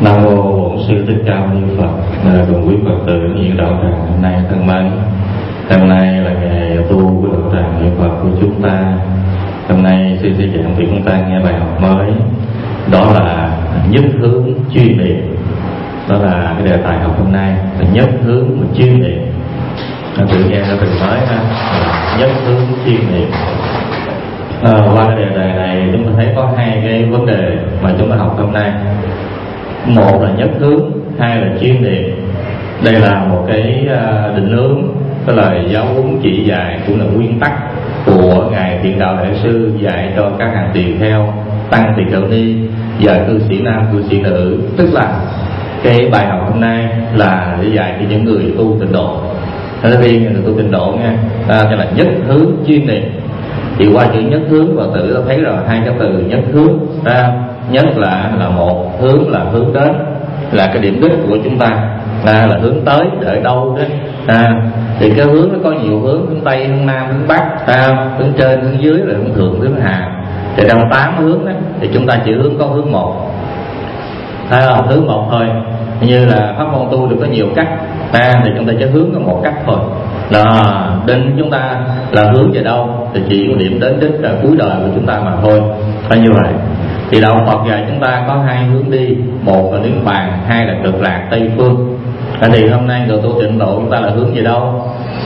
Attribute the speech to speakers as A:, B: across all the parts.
A: Nam mô Bổn Sư Thích Ca Mâu Ni Phật. Cùng quý Phật tử nhiều đạo tràng hôm nay thân mến, hôm nay là ngày tu của đạo tràng niệm Phật của chúng ta. Hôm nay sư sẽ giảng cho chúng ta nghe bài học mới, đó là nhất hướng chuyên niệm. Đó là cái đề tài học hôm nay là nhất hướng và chuyên niệm. Tự nghe nó từ mới ha, nhất hướng chuyên niệm. Qua cái đề tài này chúng ta thấy có hai cái vấn đề mà chúng ta học hôm nay. Một là nhất hướng, hai là chuyên niệm. Đây là một cái định hướng, cái lời giáo huấn chỉ dạy, cũng là nguyên tắc của ngài Thiện Đạo Đại Sư dạy cho các hàng tỳ kheo, tăng tỳ kheo ni và cư sĩ nam, cư sĩ nữ. Tức là cái bài học hôm nay là để dạy cho những người tu tịnh độ. Nói riêng người tu tịnh độ nha, cho là nhất hướng chuyên niệm. Thì qua chữ nhất hướng Phật tử ta thấy rồi hai cái từ nhất hướng. Nhất là một, hướng là hướng đến, là cái điểm đích của chúng ta, là hướng tới để đâu đó. Thì cái hướng nó có nhiều hướng, hướng Tây, hướng Nam, hướng Bắc, hướng trên, hướng dưới, rồi hướng thượng, hướng hạ. Thì trong 8 hướng đó thì chúng ta chỉ hướng có hướng một, hướng một thôi. Như là pháp môn tu được có nhiều cách, thì chúng ta chỉ hướng có một cách thôi. Đến chúng ta là hướng về đâu thì chỉ có điểm đến đích là cuối đời của chúng ta mà thôi. Phải như vậy. Thì đạo Phật dạy chúng ta có hai hướng đi, một là niết bàn, hai là cực lạc Tây phương. Thì hôm nay người tu tịnh độ chúng ta là hướng về đâu?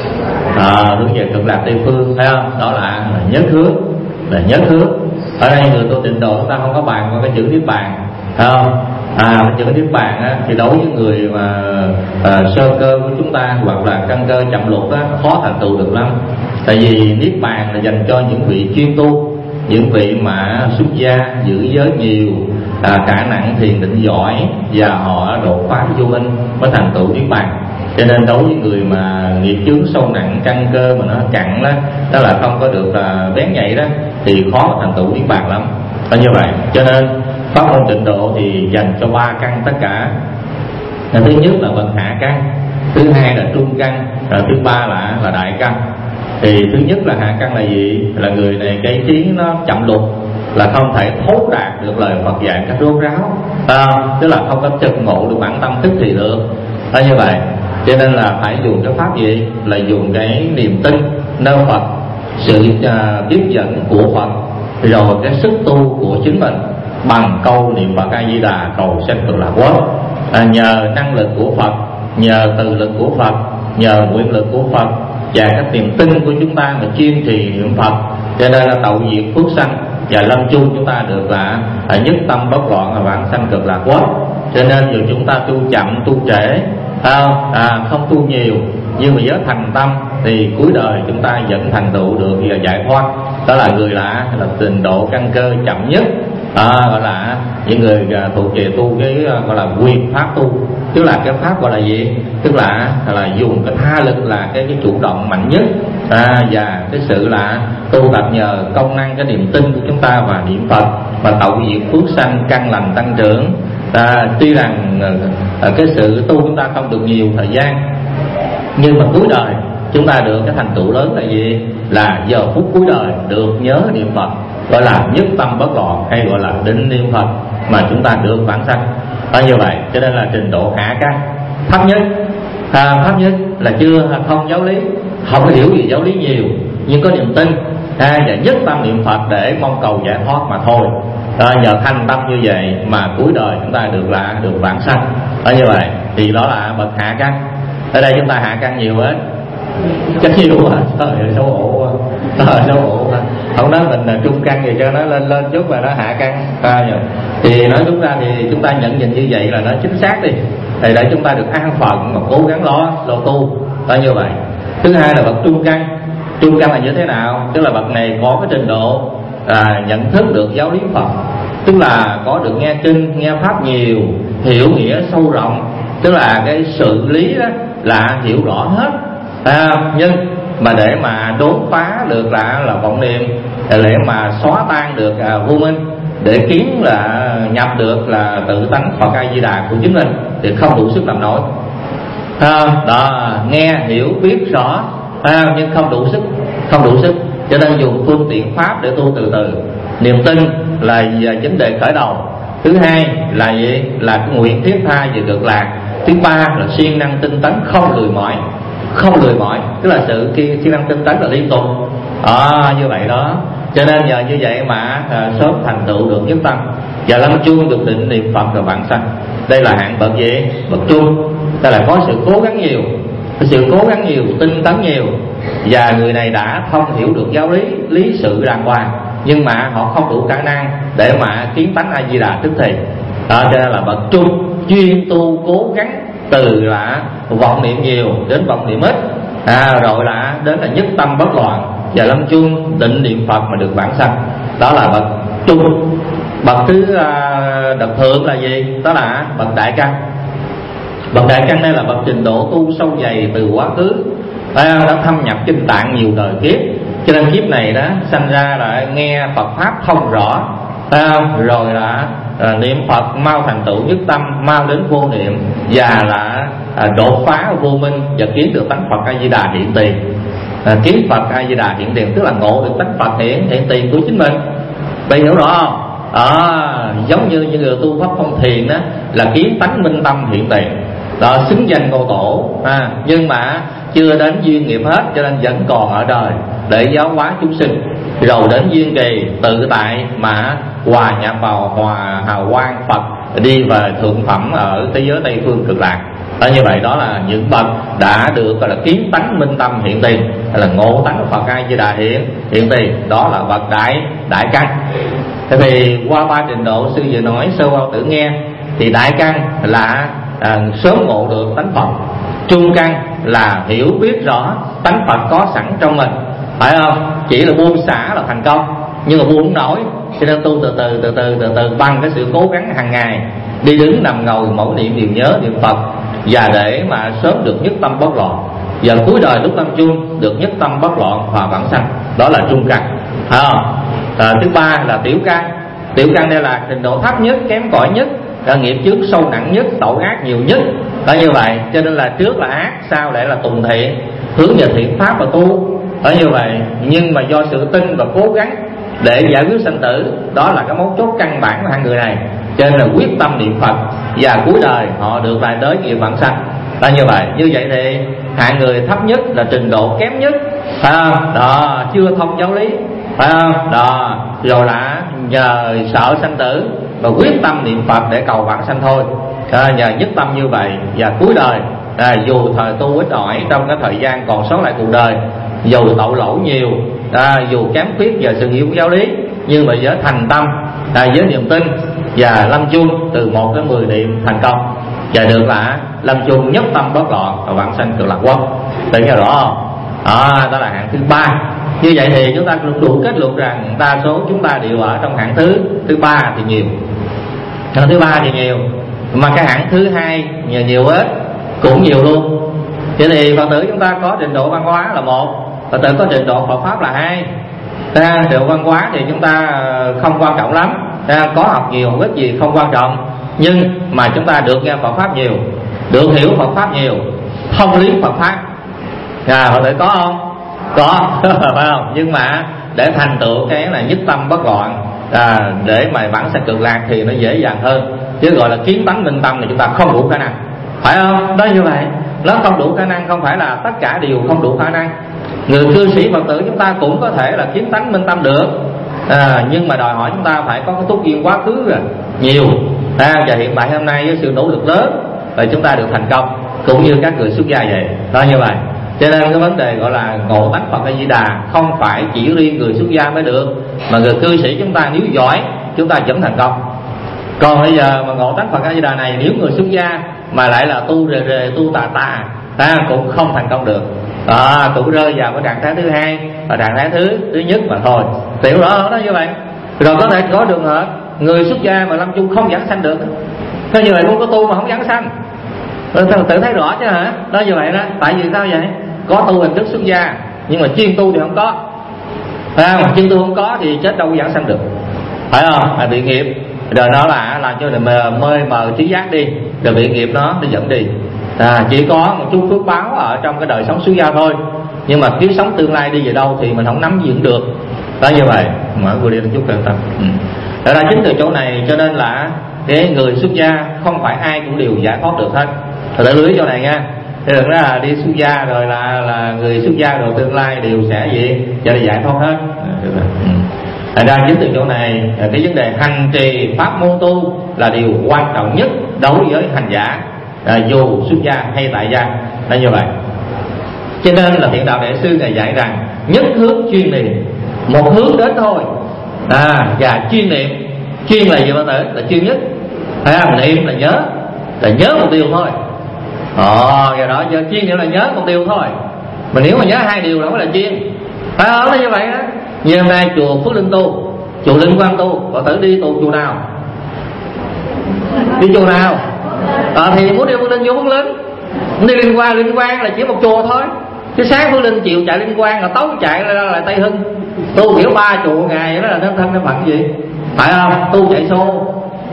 A: Hướng về cực lạc Tây phương, thấy không? Đó là nhất hướng, là nhất hướng. Ở đây người tu tịnh độ chúng ta không có bàn qua cái chữ niết bàn, thấy không? Chữ niết bàn á, thì đối với người mà sơ cơ của chúng ta hoặc là căn cơ chậm lục á, khó thành tựu được lắm. Tại vì niết bàn là dành cho những vị chuyên tu, những vị mà xuất gia, giữ giới nhiều, khả năng thiền định giỏi, và họ đột phá vô minh mới thành tựu niết bàn. Cho nên đối với người mà nghiệp chướng sâu nặng, căn cơ mà nó cặn đó là không có được bén nhạy đó, thì khó thành tựu niết bàn lắm. Là như vậy. Cho nên pháp môn tịnh độ thì dành cho 3 căn tất cả. Thứ nhất là bậc hạ căn, thứ hai là trung căn, thứ ba là đại căn. Thì thứ nhất là hạ căn là gì? Là người này cái trí nó chậm lục, là không thể thấu đạt được lời Phật dạy cách rốt ráo, tức là không có trực ngộ được bản tâm tức thì được. Như vậy. Cho nên là phải dùng cái pháp gì? Là dùng cái niềm tin nơi Phật, sự tiếp dẫn của Phật, rồi cái sức tu của chính mình bằng câu niệm Phật A Di Đà cầu sanh cực lạc quốc. Nhờ năng lực của Phật, nhờ từ lực của Phật, nhờ nguyện lực của Phật và cái niềm tin của chúng ta mà chuyên trì niệm Phật, cho nên là tậu diệt phước sanh và lâm chung chúng ta được là nhất tâm bất loạn và vãng sanh cực lạc quốc. Cho nên dù chúng ta tu chậm, tu trễ, không tu nhiều, nhưng mà với thành tâm thì cuối đời chúng ta vẫn thành tựu được và giải thoát. Đó là người là tịnh độ căn cơ chậm nhất, gọi là những người thuộc về tu cái gọi là quyền pháp tu. Tức là cái pháp gọi là gì? Tức là dùng cái tha lực là cái chủ động mạnh nhất, và cái sự là tu tập nhờ công năng cái niềm tin của chúng ta và niệm Phật và tậu diệt phước sanh, căn lành tăng trưởng. Tuy rằng cái sự tu chúng ta không được nhiều thời gian, nhưng mà cuối đời chúng ta được cái thành tựu lớn là gì? Là giờ phút cuối đời được nhớ niệm Phật, gọi là nhất tâm bất loạn, hay gọi là định niệm Phật mà chúng ta được vãng sanh. Như vậy. Cho nên là trình độ hạ căn, thấp nhất, thấp nhất là không giáo lý, không có hiểu gì giáo lý nhiều, nhưng có niềm tin, và nhất tâm niệm Phật để mong cầu giải thoát mà thôi. Nhờ thành tâm như vậy mà cuối đời chúng ta được vãng sanh. Như vậy thì đó là bậc hạ căn. Ở đây chúng ta hạ căn nhiều hết, chắc nhiều quá, trời ơi xấu hổ quá, xấu hổ quá. Không nói mình trung căn gì cho nó lên chút là nó hạ căn. Thì nói đúng ra thì chúng ta nhận nhìn như vậy là nó chính xác đi, thì để chúng ta được an phận mà cố gắng lo tu. Như vậy. Thứ hai là bậc trung căn. Trung căn là như thế nào? Tức là bậc này có cái trình độ nhận thức được giáo lý Phật, tức là có được nghe kinh, nghe pháp nhiều, hiểu nghĩa sâu rộng, tức là cái sự lý đó là hiểu rõ hết. Nhưng mà để mà đốn phá được là vọng niệm, để mà xóa tan được vô minh, để kiến là nhập được là tự tánh Phật A Di Đà của chính mình thì không đủ sức làm nổi. Nghe hiểu biết rõ, nhưng không đủ sức. Cho nên dùng phương tiện pháp để tu từ từ. Niềm tin là vấn đề khởi đầu,
B: Thứ hai là gì? Là cái nguyện thiết tha về cực lạc. Thứ ba là siêng năng tinh tấn không lười mỏi. Không lười mỏi tức là sự siêng năng tinh tấn là liên tục. Như vậy đó. Cho nên nhờ như vậy mà sớm thành tựu được nhất tâm và lâm chung được định niệm Phật và vãng sanh. Đây là hạng bậc gì? Bậc trung. Tức là có sự cố gắng nhiều, có sự cố gắng nhiều, tinh tấn nhiều, và người này đã thông hiểu được giáo lý sự đàng hoàng, nhưng mà họ không đủ khả năng để mà kiến tánh A Di Đà tức thì. Cho nên là bậc trung chuyên tu cố gắng từ là vọng niệm nhiều đến vọng niệm ít, rồi là đến là nhất tâm bất loạn và lâm chung định niệm Phật mà được vãng sanh. Đó là bậc trung. Bậc thứ bậc thượng là gì? Đó là bậc đại căn. Bậc đại căn đây là bậc trình độ tu sâu dày từ quá khứ, đã thâm nhập kinh tạng nhiều đời kiếp, cho nên kiếp này đó sanh ra là nghe Phật pháp thông rõ, rồi là niệm Phật mau thành tựu nhất tâm, mau đến vô niệm và là đột phá vô minh và kiến được tánh Phật A Di Đà hiện tiền. Kiến Phật A Di Đà hiện tiền tức là ngộ được tánh Phật hiện tiền của chính mình. Bạn hiểu rõ không? Giống như những người tu pháp thông thiền đó là kiến tánh minh tâm hiện tiền, đó xứng danh ngôi tổ, nhưng mà chưa đến duyên nghiệp hết, cho nên vẫn còn ở đời để giáo hóa chúng sinh, rồi đến duyên kỳ tự tại mà hòa nhập vào hào quang Phật, đi về thượng phẩm ở thế giới Tây phương cực lạc. Như vậy đó là những bậc đã được gọi là kiến tánh minh tâm hiện tiền, là ngộ tánh Phật A Di Đà hiện tiền. Đó là bậc đại căn. Thế thì qua ba trình độ sư vừa nói sơ qua tự nghe, thì đại căn là sớm ngộ được tánh Phật, trung căn là hiểu biết rõ tánh Phật có sẵn trong mình, phải không? Chỉ là buông xả là thành công, nhưng mà buông không nổi, cho nên tu từ từ bằng cái sự cố gắng hàng ngày, đi đứng nằm ngồi mẫu niệm điều nhớ niệm Phật, và để mà sớm được nhất tâm bất loạn, và cuối đời lúc lâm chung được nhất tâm bất loạn và vãng sanh. Đó là trung căn. Thứ ba là tiểu căn. Tiểu căn đây là trình độ thấp nhất, kém cỏi nhất, nghiệp chướng sâu nặng nhất, tội ác nhiều nhất. Đó như vậy, cho nên là trước là ác, sau lại là tùng thiện, hướng về thiện pháp và tu. Đó như vậy, nhưng mà do sự tin và cố gắng để giải quyết sanh tử, đó là cái mấu chốt căn bản của hai người này, cho nên là quyết tâm niệm Phật và cuối đời họ được lại tới nghiệp vãng sanh. Đó như vậy. Như vậy thì hạng người thấp nhất là trình độ kém nhất, phải không? Đó, chưa thông giáo lý, phải không? Đó, rồi là nhờ sợ sanh tử và quyết tâm niệm Phật để cầu vãng sanh thôi. Nhờ nhất tâm như vậy và cuối đời dù thời tu ít ỏi trong cái thời gian còn sót lại cuộc đời, dù tội lỗi nhiều, dù kém khuyết về sự hiểu giáo lý, nhưng mà với thành tâm, với niềm tin và lâm chung từ 1 đến 10 niệm thành công, và được là lâm chung nhất tâm bất loạn và vãng sanh cực lạc quốc. Tự nghe rõ không? Đó là hạng thứ ba. Như vậy thì chúng ta đủ kết luận rằng đa số chúng ta đều ở trong hạng thứ ba thì nhiều. Hạng thứ ba thì nhiều, mà cái hạng thứ hai nhiều ít cũng nhiều luôn. Vậy thì Phật tử chúng ta có trình độ văn hóa là 1, Phật tử có trình độ Phật pháp là 2. Trình độ văn hóa thì chúng ta không quan trọng lắm, có học nhiều học ít gì không quan trọng, nhưng mà chúng ta được nghe Phật pháp nhiều, được hiểu Phật pháp nhiều, thông lý Phật pháp. Phật tử có không? Có phải không? Nhưng mà để thành tựu cái là nhất tâm bất loạn, để mà vãng sanh cực lạc thì nó dễ dàng hơn, chứ gọi là kiến tánh minh tâm thì chúng ta không đủ khả năng, phải không? Đó như vậy, nó không đủ khả năng, không phải là tất cả đều không đủ khả năng. Người cư sĩ Phật tử chúng ta cũng có thể là kiến tánh minh tâm được, nhưng mà đòi hỏi chúng ta phải có cái túc duyên quá khứ rồi nhiều, và hiện tại hôm nay với sự nỗ lực lớn rồi chúng ta được thành công, cũng như các người xuất gia vậy. Đó như vậy. Cho nên cái vấn đề gọi là ngộ tánh Phật A Di Đà không phải chỉ riêng người xuất gia mới được, mà người cư sĩ chúng ta nếu giỏi chúng ta vẫn thành công. Còn bây giờ mà ngộ tánh Phật A Di Đà này, nếu người xuất gia mà lại là tu rề tu tà cũng không thành công được, cũng rơi vào cái trạng thái thứ hai và trạng thái thứ nhất mà thôi. Hiểu rõ đó như vậy. Rồi có thể có trường hợp người xuất gia mà lâm chung không vãng sanh được, thế như vậy cũng có tu mà không vãng sanh. Tự thấy rõ chứ hả? Đó như vậy đó. Tại vì sao vậy? Có tu hình thức xuất gia nhưng mà chuyên tu thì không có, phải không? Chuyên tu không có thì chết đâu có vãng sanh được, phải không? Bị nghiệp rồi nó là làm cho mê mờ trí giác đi, rồi bị nghiệp nó dẫn đi. Chỉ có một chút phước báo ở trong cái đời sống xuất gia thôi, nhưng mà kiếp sống tương lai đi về đâu thì mình không nắm giữ được. Đó như vậy. Mở vừa đi một chút cẩn thận. Thật ra chính từ chỗ này cho nên là để người xuất gia không phải ai cũng đều giải thoát được hết. Thật lưới chỗ này nha. Thế đừng nói là đi xuất gia rồi là người xuất gia rồi tương lai đều sẽ gì cho là giải thoát hết. Thành ra chính từ chỗ này cái vấn đề hành trì pháp môn tu là điều quan trọng nhất đối với hành giả, dù xuất gia hay tại gia, là như vậy. Cho nên là Thiện Đạo Đại Sư Ngài dạy rằng nhất hướng chuyên niệm, một hướng đến thôi, và chuyên niệm. Chuyên là gì bạn tử? Là chuyên nhất. Niệm là nhớ một điều thôi. Do đó chuyên niệm là nhớ một điều thôi. Mà nếu mà nhớ hai điều đó mới là chuyên, phải không? Nó như vậy đó. Như hôm nay chùa Phước Linh tu, chùa Linh Quang tu, bạn tử đi tu chùa nào? Đi chùa nào? Thì muốn đi Phước Linh vô Phước Linh, đi Linh Quang là chỉ một chùa thôi. Cái sáng Phước Linh chiều chạy Linh Quang, rồi tối chạy ra lại Tây Hưng. Tu kiểu 3 chùa ngày đó là thân thân phận gì? Phải không? Tu chạy xô.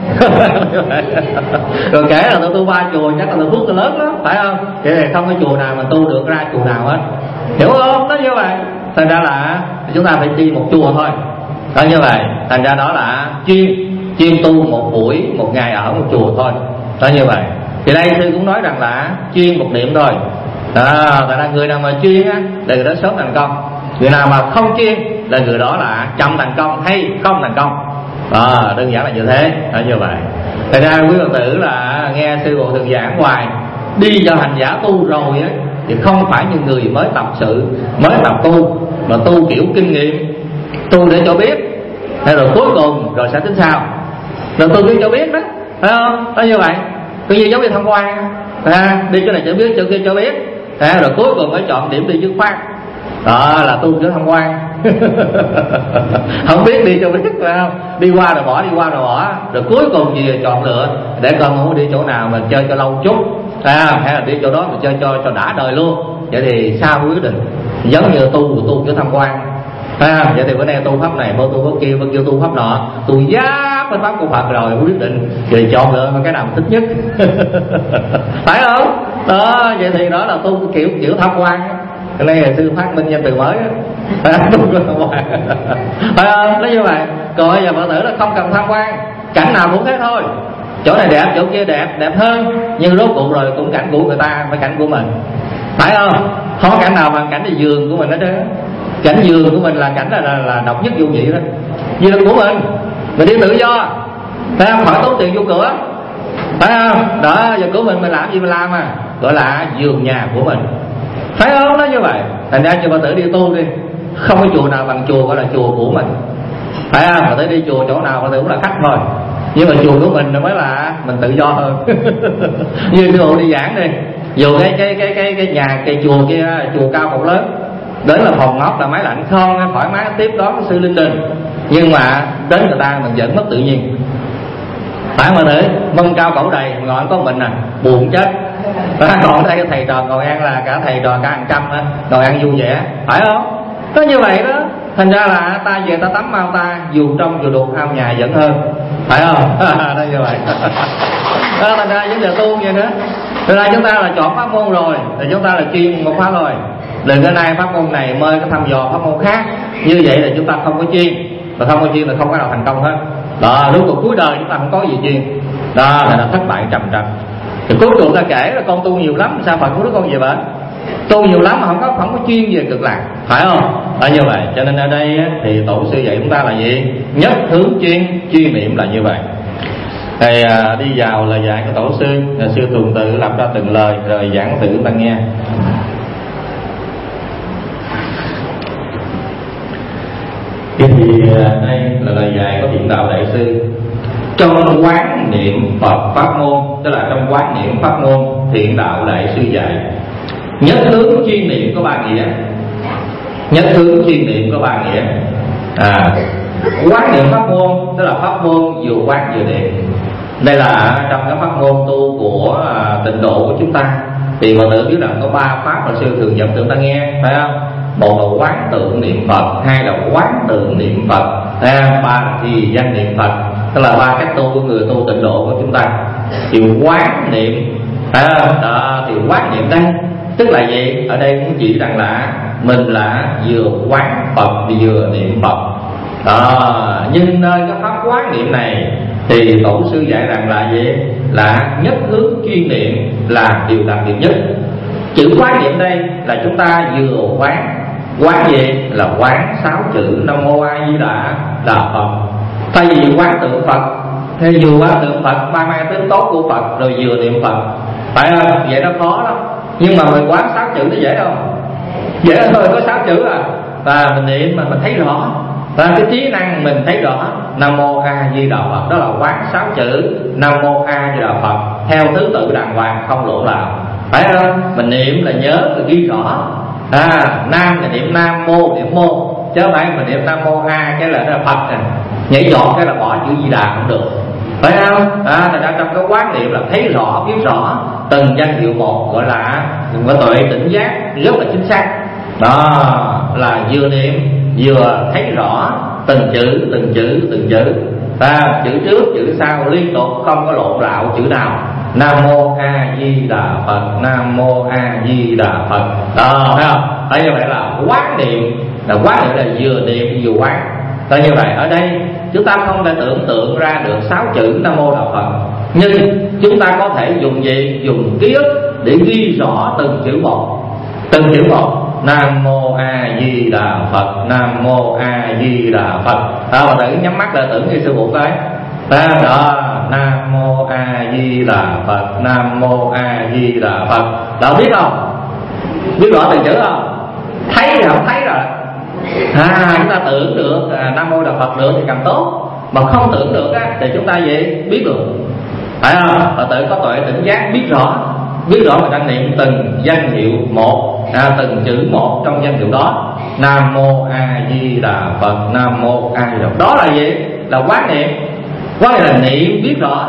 B: Rồi kể là tu 3 chùa chắc là phước là lớn đó, phải không? Vậy thì không có chùa nào mà tu được ra chùa nào hết, hiểu không? Nó như vậy. Thành ra là chúng ta phải đi một chùa thôi, đó như vậy. Thành ra đó là chuyên tu một buổi một ngày ở một chùa thôi, đó như vậy. Thì đây sư cũng nói rằng là chuyên một niệm thôi. Tại ra người nào mà chuyên á là người đó sớm thành công, người nào mà không chuyên là người đó là chậm thành công hay không thành công. Đơn giản là như thế, đó như vậy. Thật ra quý Phật tử là nghe sư phụ thường giảng hoài, đi vào hành giả tu rồi á thì không phải như người mới tập sự, mới tập tu, mà tu kiểu kinh nghiệm, tu để cho biết, hay rồi cuối cùng rồi sẽ tính sao, rồi tu để cho biết đó, phải không? Đó như vậy. Cứ như giống như tham quan, đi chỗ này cho biết, chỗ kia cho biết, rồi cuối cùng mới chọn điểm đi dứt khoát. Đó là tu kiểu tham quan. Không biết đi cho biết, phải không? Đi qua rồi bỏ, rồi cuối cùng gì chọn lựa để coi muốn đi chỗ nào mình chơi cho lâu chút, hay là đi chỗ đó mình chơi cho đã đời luôn. Vậy thì sao quyết định? Giống như tu kiểu tham quan. Vậy thì bữa nay tu pháp này, tu pháp kia, tu pháp nọ, tu giáp với pháp của Phật rồi quyết định thì chọn lựa cái nào thích nhất. Phải không? Đó, vậy thì đó là tu kiểu tham quan. Cái này là sư phát minh ra từ mới á. Phải không? Nó như vậy. Còn bây giờ Phật tử là không cần tham quan, cảnh nào cũng thế thôi. Chỗ này đẹp, chỗ kia đẹp hơn, nhưng rốt cuộc rồi cũng cảnh của người ta, phải cảnh của mình. Phải không? Không có cảnh nào bằng cảnh là giường của mình hết trơn. Cảnh giường của mình là cảnh là độc nhất vô nhị đó. Giường của mình đi tự do, phải không? Khỏi tốn tiền vô cửa, phải không? Đó, giờ của mình làm gì mình làm gọi là giường nhà của mình, phải không? Nó như vậy. Thành ra cho Phật tử đi tu đi, không có chùa nào bằng chùa gọi là chùa của mình, phải không? Phật tử đi chùa chỗ nào Phật tử cũng là khách thôi, nhưng mà chùa của mình mới là mình tự do hơn. Như sư phụ đi giảng đi, dù cái nhà cái chùa kia chùa cao một lớn, đến là phòng ốc là máy lạnh không thoải mái tiếp đón sư linh đình, nhưng mà đến người ta mình vẫn mất tự nhiên. Phải mà thế, mâm cao cẩu đầy ngồi có mình buồn chết. Còn đây cái thầy trò ngồi ăn là cả thầy trò cả hàng trăm á, ngồi ăn vui vẻ, phải không? Có như vậy đó. Thành ra là ta về ta tắm mau ta, dù trong dù đục ao nhà vẫn hơn, phải không? Nó như vậy. Đó, thành ra vấn đề tu vậy nữa. Thật ra chúng ta là chọn pháp môn rồi thì chúng ta là chuyên một pháp rồi. Đừng cái nay pháp môn này mời cái thăm dò pháp môn khác, như vậy là chúng ta không có chuyên, và không có chuyên là không có nào thành công hết. Đó, lúc cuộc cuối đời chúng ta không có gì chuyên, đó là thất bại trầm trầm. Thì cuối cùng ta kể là con tu nhiều lắm, sao Phật của đứa con về bệnh? Tu nhiều lắm mà không có chuyên về cực lạc, phải không? Là như vậy. Cho nên ở đây thì tổ sư dạy chúng ta là gì? Nhất hướng chuyên niệm là như vậy. Thầy đi vào lời dạy của tổ sư, sư tuần tự lập ra từng lời rồi giảng thử ta nghe. Thì đây là lời dạy của Thiện Đạo Đại Sư. Trong quán niệm Phật pháp môn, tức là trong quán niệm pháp môn, Thiện Đạo Đại Sư dạy nhất hướng chuyên niệm có 3 nghĩa. Nhất hướng chuyên niệm có 3 nghĩa. Quán niệm pháp môn tức là pháp môn vừa quán vừa niệm. Đây là trong cái pháp môn tu của tịnh độ của chúng ta. Thì mọi người biết rằng có 3 pháp mà sư thường dẫn chúng ta nghe, phải không? Một là quán tượng niệm Phật, hai là quán tượng niệm Phật, ba là trì danh niệm Phật. Tức là 3 cách tu của người tu tịnh độ của chúng ta. Thì quán niệm, đó, thì quán niệm đây tức là gì? Ở đây cũng chỉ rằng là mình là vừa quán Phật vừa niệm Phật. Nhưng nơi cái pháp quán niệm này thì tổ sư dạy rằng là gì? Là nhất hướng chuyên niệm là điều đặc biệt nhất. Chữ quán niệm đây là chúng ta vừa quán gì? Là quán 6 chữ Nam Mô A Di Đà Phật. Thay vì quán tượng Phật, hay vừa quán tượng Phật ba mang tính tốt của Phật rồi vừa niệm Phật, phải không? Vậy nó khó lắm. Nhưng mà mình quán 6 chữ nó dễ không? Dễ thôi, có 6 chữ à. Và mình niệm mà mình thấy rõ, và cái trí năng mình thấy rõ Nam Mô A Di Đà Phật, đó là quán 6 chữ Nam Mô A Di Đà Phật theo thứ tự đàng hoàng, không lộn nào, phải không? Mình niệm là nhớ là ghi rõ. Nam là niệm Nam, Mô niệm Mô, chứ không phải mình niệm Nam Mô A cái là Phật này, nhảy dọn cái là bỏ chữ Di Đà không được, phải không? Thành ra trong cái quán niệm là thấy rõ, biết rõ từng danh hiệu một, gọi là tuệ tỉnh giác rất là chính xác. Đó là vừa niệm vừa thấy rõ từng chữ chữ trước chữ sau liên tục, không có lộn lạo chữ nào. Nam Mô A Di Đà Phật, Nam Mô A Di Đà Phật. Đó, thấy không? Thấy như vậy là quán niệm là vừa niệm vừa quán. Tại như vậy ở đây chúng ta không thể tưởng tượng ra được 6 chữ Nam Mô Đà Phật, nhưng chúng ta có thể dùng gì? Dùng ký ức để ghi rõ từng chữ một. Nam Mô A Di Đà Phật, Nam Mô A Di Đà Phật. Mà tự nhắm mắt là tưởng như sư phụ tới. Đó, Nam Mô A Di Đà Phật, Nam Mô A Di Đà Phật. Đó, biết không? Biết rõ từng chữ không? Thấy thì không thấy rồi. Chúng ta tưởng được Nam Mô Đà Phật được thì càng tốt, mà không tưởng được thì chúng ta gì? Biết được, phải không? Và tự có tuệ tỉnh giác, biết rõ mình đang niệm từng danh hiệu một, từng chữ một trong danh hiệu đó. Nam Mô A Di Đà Phật, Nam Mô A Di Đà Phật. Đó là gì? Là quán niệm. Quán niệm là niệm biết rõ.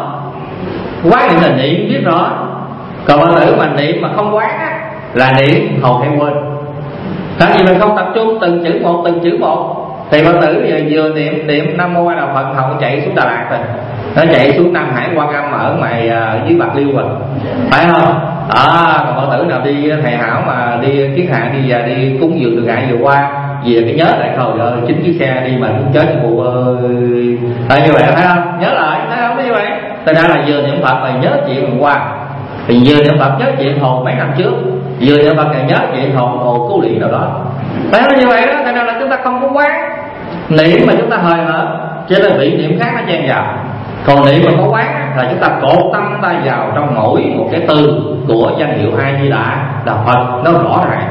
B: Còn bạn tử mà niệm mà không quán là niệm hồn hay quên. Tại vì mình không tập trung từng chữ một thì bạn tử vừa niệm Nam Mô A Di Đà Phật, hồn chạy xuống Đà Lạt rồi, nó chạy xuống Nam Hải Quan Âm ở ngoài dưới Bạc Liêu rồi, phải không? Còn bạn tử nào đi thầy Hảo mà đi Kiến Hạ đi cúng dường Đường Ngại vừa qua về cái nhớ lại thôi, rồi 9 chiếc xe đi mà cũng chết phụ ơi. Như vậy thấy không? Nhớ lại, thấy không? Như vậy tại ra là vừa niệm Phật là nhớ chuyện hôm qua, thì vừa niệm Phật nhớ chuyện hồi mấy năm trước, vừa niệm Phật là nhớ chuyện hồi cứu liễn nào đó. Phải không? Như vậy đó, tại ra là chúng ta không có quán niệm mà chúng ta hời hợt, cho nên bị niệm khác nó chen vào. Còn niệm mà có quán là chúng ta cột tâm ta vào trong mỗi một cái từ của danh hiệu A Di Đà Phật, nó rõ ràng.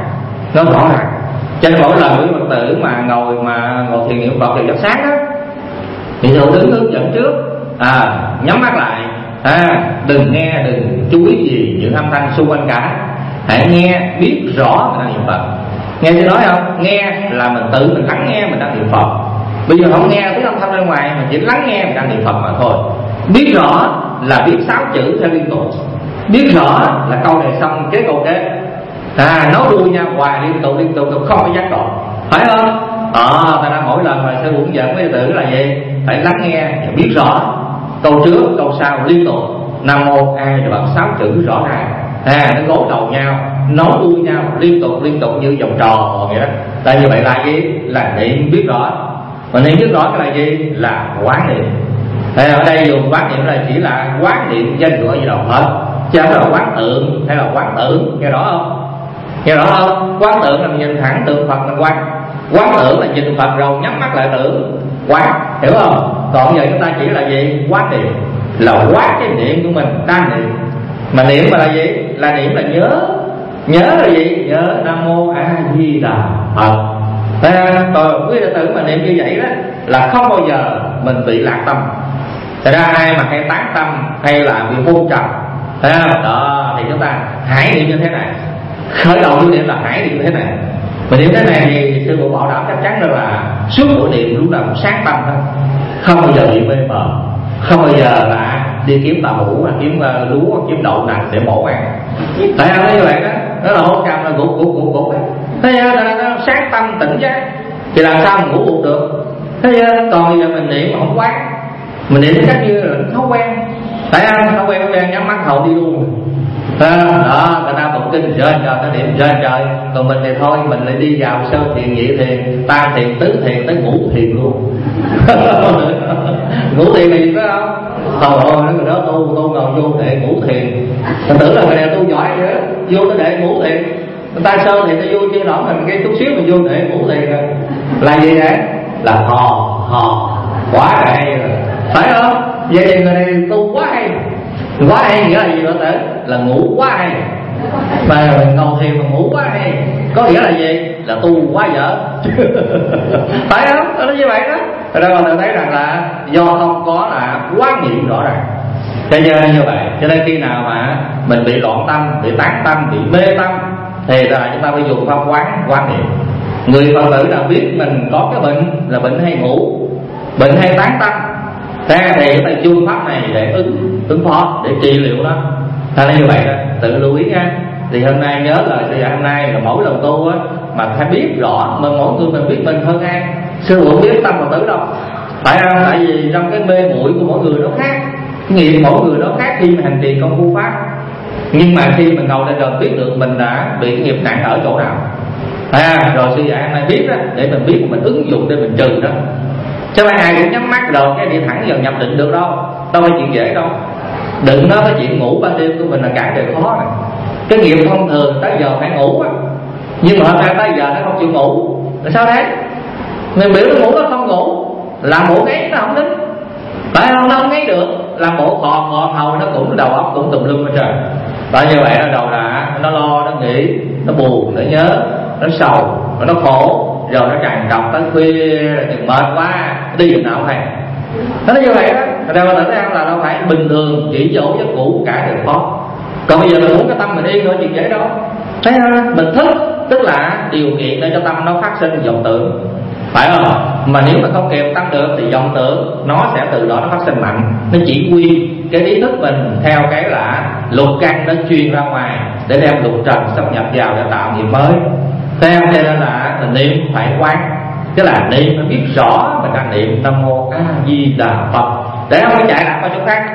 B: Cho nên mỗi lần quý Phật tử mà ngồi thiền niệm Phật thì giấc sáng đó, thì thường đứng hướng dẫn trước, nhắm mắt lại, đừng chú ý gì những âm thanh xung quanh cả, hãy nghe biết rõ mình đang niệm Phật. Nghe tôi nói không? Nghe là mình tự mình lắng nghe mình đang niệm Phật. Bây giờ không nghe tiếng âm thanh bên ngoài, mình chỉ lắng nghe mình đang niệm Phật mà thôi. Biết rõ là biết 6 chữ theo liên tục. Biết rõ là câu này xong kế câu kế, nói đuôi nhau hoài liên tục không có gián đoạn, phải không? Tại ra mỗi lần mà sư hướng dẫn với đệ tử là gì? Phải lắng nghe, biết rõ câu trước câu sau liên tục. Nam Mô A Di Đà Phật 6 chữ rõ ràng, nó gối đầu nhau, nói đuôi nhau liên tục như vòng tròn vậy đó. Tại như vậy là gì? Là niệm biết rõ. Mà niệm biết rõ cái là gì? Là quán niệm. Ở đây dùng quán niệm là chỉ là quán niệm danh hiệu A Di Đà Phật, chứ không là quán tượng hay là quán tưởng. Nghe rõ không? Quán tượng là mình nhìn thẳng tượng Phật mình quán tưởng là nhìn Phật rồi nhắm mắt lại tưởng quán, hiểu không? Còn giờ chúng ta chỉ là gì? Quán niệm là quán cái niệm của mình đang niệm. Mà niệm mà là gì? Là niệm là nhớ là gì? Nhớ Nam Mô A Di Đà Phật. Còn quý đệ tử mà niệm như vậy đó là không bao giờ mình bị lạc tâm. Thật ra ai mà hay tán tâm hay là bị hôn trầm, thấy không? Đó thì chúng ta hãy niệm như thế này. Khởi đầu như niệm là hãy niệm như thế này. Mà niệm thế này thì sư phụ bảo đảm chắc chắn là suốt buổi niệm lúc nào cũng sáng tâm thôi, không bao giờ bị mê mờ, không bao giờ là đi kiếm tàu hũ, kiếm lúa, kiếm đậu nành để mổ ăn. Tại sao như vậy đó? Đó là hôn trầm là gục. Thế là nó sáng tâm tỉnh giác thì làm sao mình ngủ gục được? Thế còn bây giờ mình niệm mà không quán, mình niệm cách như là thói quen. Tại sao thói quen nhắm mắt hầu đi luôn, Đó, người ta tụng kinh rơi trời, nó niệm rơi trời, còn mình thì thôi, mình lại đi vào sơ thiền, nhị thiền, tam thiền, tứ thiền, tới ngũ thiền luôn. Ngũ thiền là gì phải không? Trời ơi, người đó tu ngồi vô đệ ngũ thiền, mình tưởng là người này tu giỏi vậy đó, vô tới đệ ngũ thiền. Người ta sơ thiền, ta vô chưa nổi mình cái chút xíu mình vô đệ ngũ thiền rồi. Là gì vậy? Là hò quá là hay rồi, phải không? Vậy thì người này tu quá hay. Quá hay nghĩa là gì đó tử? Là ngủ quá hay. Mà mình ngồi thiền mà ngủ quá hay có nghĩa là gì? Là tu quá dở. Phải không? Nó như vậy đó. Rồi đó mình thấy rằng là do không có là quán niệm rõ ràng. Cho nên như vậy, cho nên khi nào mà mình bị loạn tâm, bị tán tâm, bị mê tâm thì là chúng ta phải dùng pháp quán niệm. Người Phật tử nào biết mình có cái bệnh là bệnh hay ngủ, bệnh hay tán tâm, thì chúng ta dùng pháp này để ứng phó, để trị liệu nó. Là như vậy đó, tự lưu ý nha. Thì hôm nay nhớ là sự hôm nay là mỗi lần tu á mà phải biết rõ, mà mỗi người mình biết mình hơn ai. Sư phụ biết tâm Phật tử đâu, phải không? Tại vì trong cái mê muội của mỗi người nó khác, cái nghiệp mỗi người nó khác khi mà hành trì công phu pháp. Nhưng mà khi mình ngồi lên rồi biết được mình đã bị cái nghiệp nặng ở chỗ nào, rồi sư dạy hôm nay biết đó, để mình biết mình ứng dụng để mình trừ đó. Chứ phải ai cũng nhắm mắt rồi cái đi thẳng vào nhập định được đâu phải chuyện dễ đâu. Đừng nói cái chuyện ngủ ban đêm của mình là cả đời khó này. Cái nghiệp thông thường tới giờ phải ngủ á, nhưng mà hôm nay tới giờ nó không chịu ngủ là sao đấy? Mình biểu nó ngủ nó không ngủ, làm bộ ngáy nó không tính, phải không? Nó không ngáy được, làm bộ khò hầu nó cũng đầu óc cũng tùm lum hết trời. Tại như vậy đầu là nó lo, nó nghĩ, nó buồn, nó nhớ, nó sầu, nó khổ, rồi nó tràn trọc tới khuya rồi mệt quá đi giùm nào hay. Nó như vậy đó. Rồi mà tưởng là đâu phải bình thường chỉ dỗ giấc ngủ cả đời khó. Còn bây giờ mình muốn cái tâm mình yên thôi chuyện dễ đâu. Thấy không? Mình thức tức là điều kiện để cho tâm nó phát sinh vọng tưởng, phải không? Mà nếu mà không kèm tâm được thì vọng tưởng nó sẽ từ đó nó phát sinh mạnh, nó chỉ huy cái ý thức mình theo cái là lục căn nó chuyên ra ngoài để đem lục trần xâm nhập vào để tạo nghiệp mới. Theo cho nên là mình niệm phải quán, cái là niệm nó biết rõ mình đang niệm Nam Mô A Di Đà Phật để không có chạy lạc qua chỗ khác.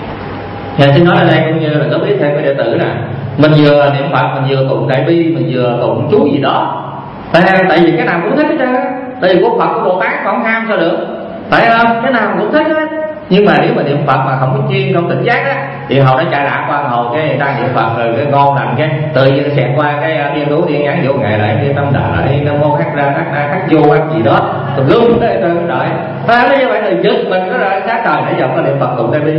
B: Nhà xin nói ở đây cũng như là có biết thêm cái đệ tử nè, mình vừa niệm Phật, mình vừa tụng Đại Bi, mình vừa tụng chú gì đó, tại vì cái nào cũng thích hết trơn á. Tại vì có Phật có Bồ Tát không ham sao được, phải không? Cái nào cũng thích hết. Nhưng mà nếu mà niệm Phật mà không có chuyên, không tỉnh giác á, thì hồi nó chạy lạc qua hồi cái đang niệm Phật rồi cái ngon lành cái tự nhiên nó xẹt qua cái thiên tú thiên nhãn vô ngày lại cái tâm đà lại Nam Mô hát ra hát vô hát gì đó tùm lum đấy rồi nó như vậy thì giật mình nó rồi sát trời nãy giờ có niệm Phật tụng Đại Bi,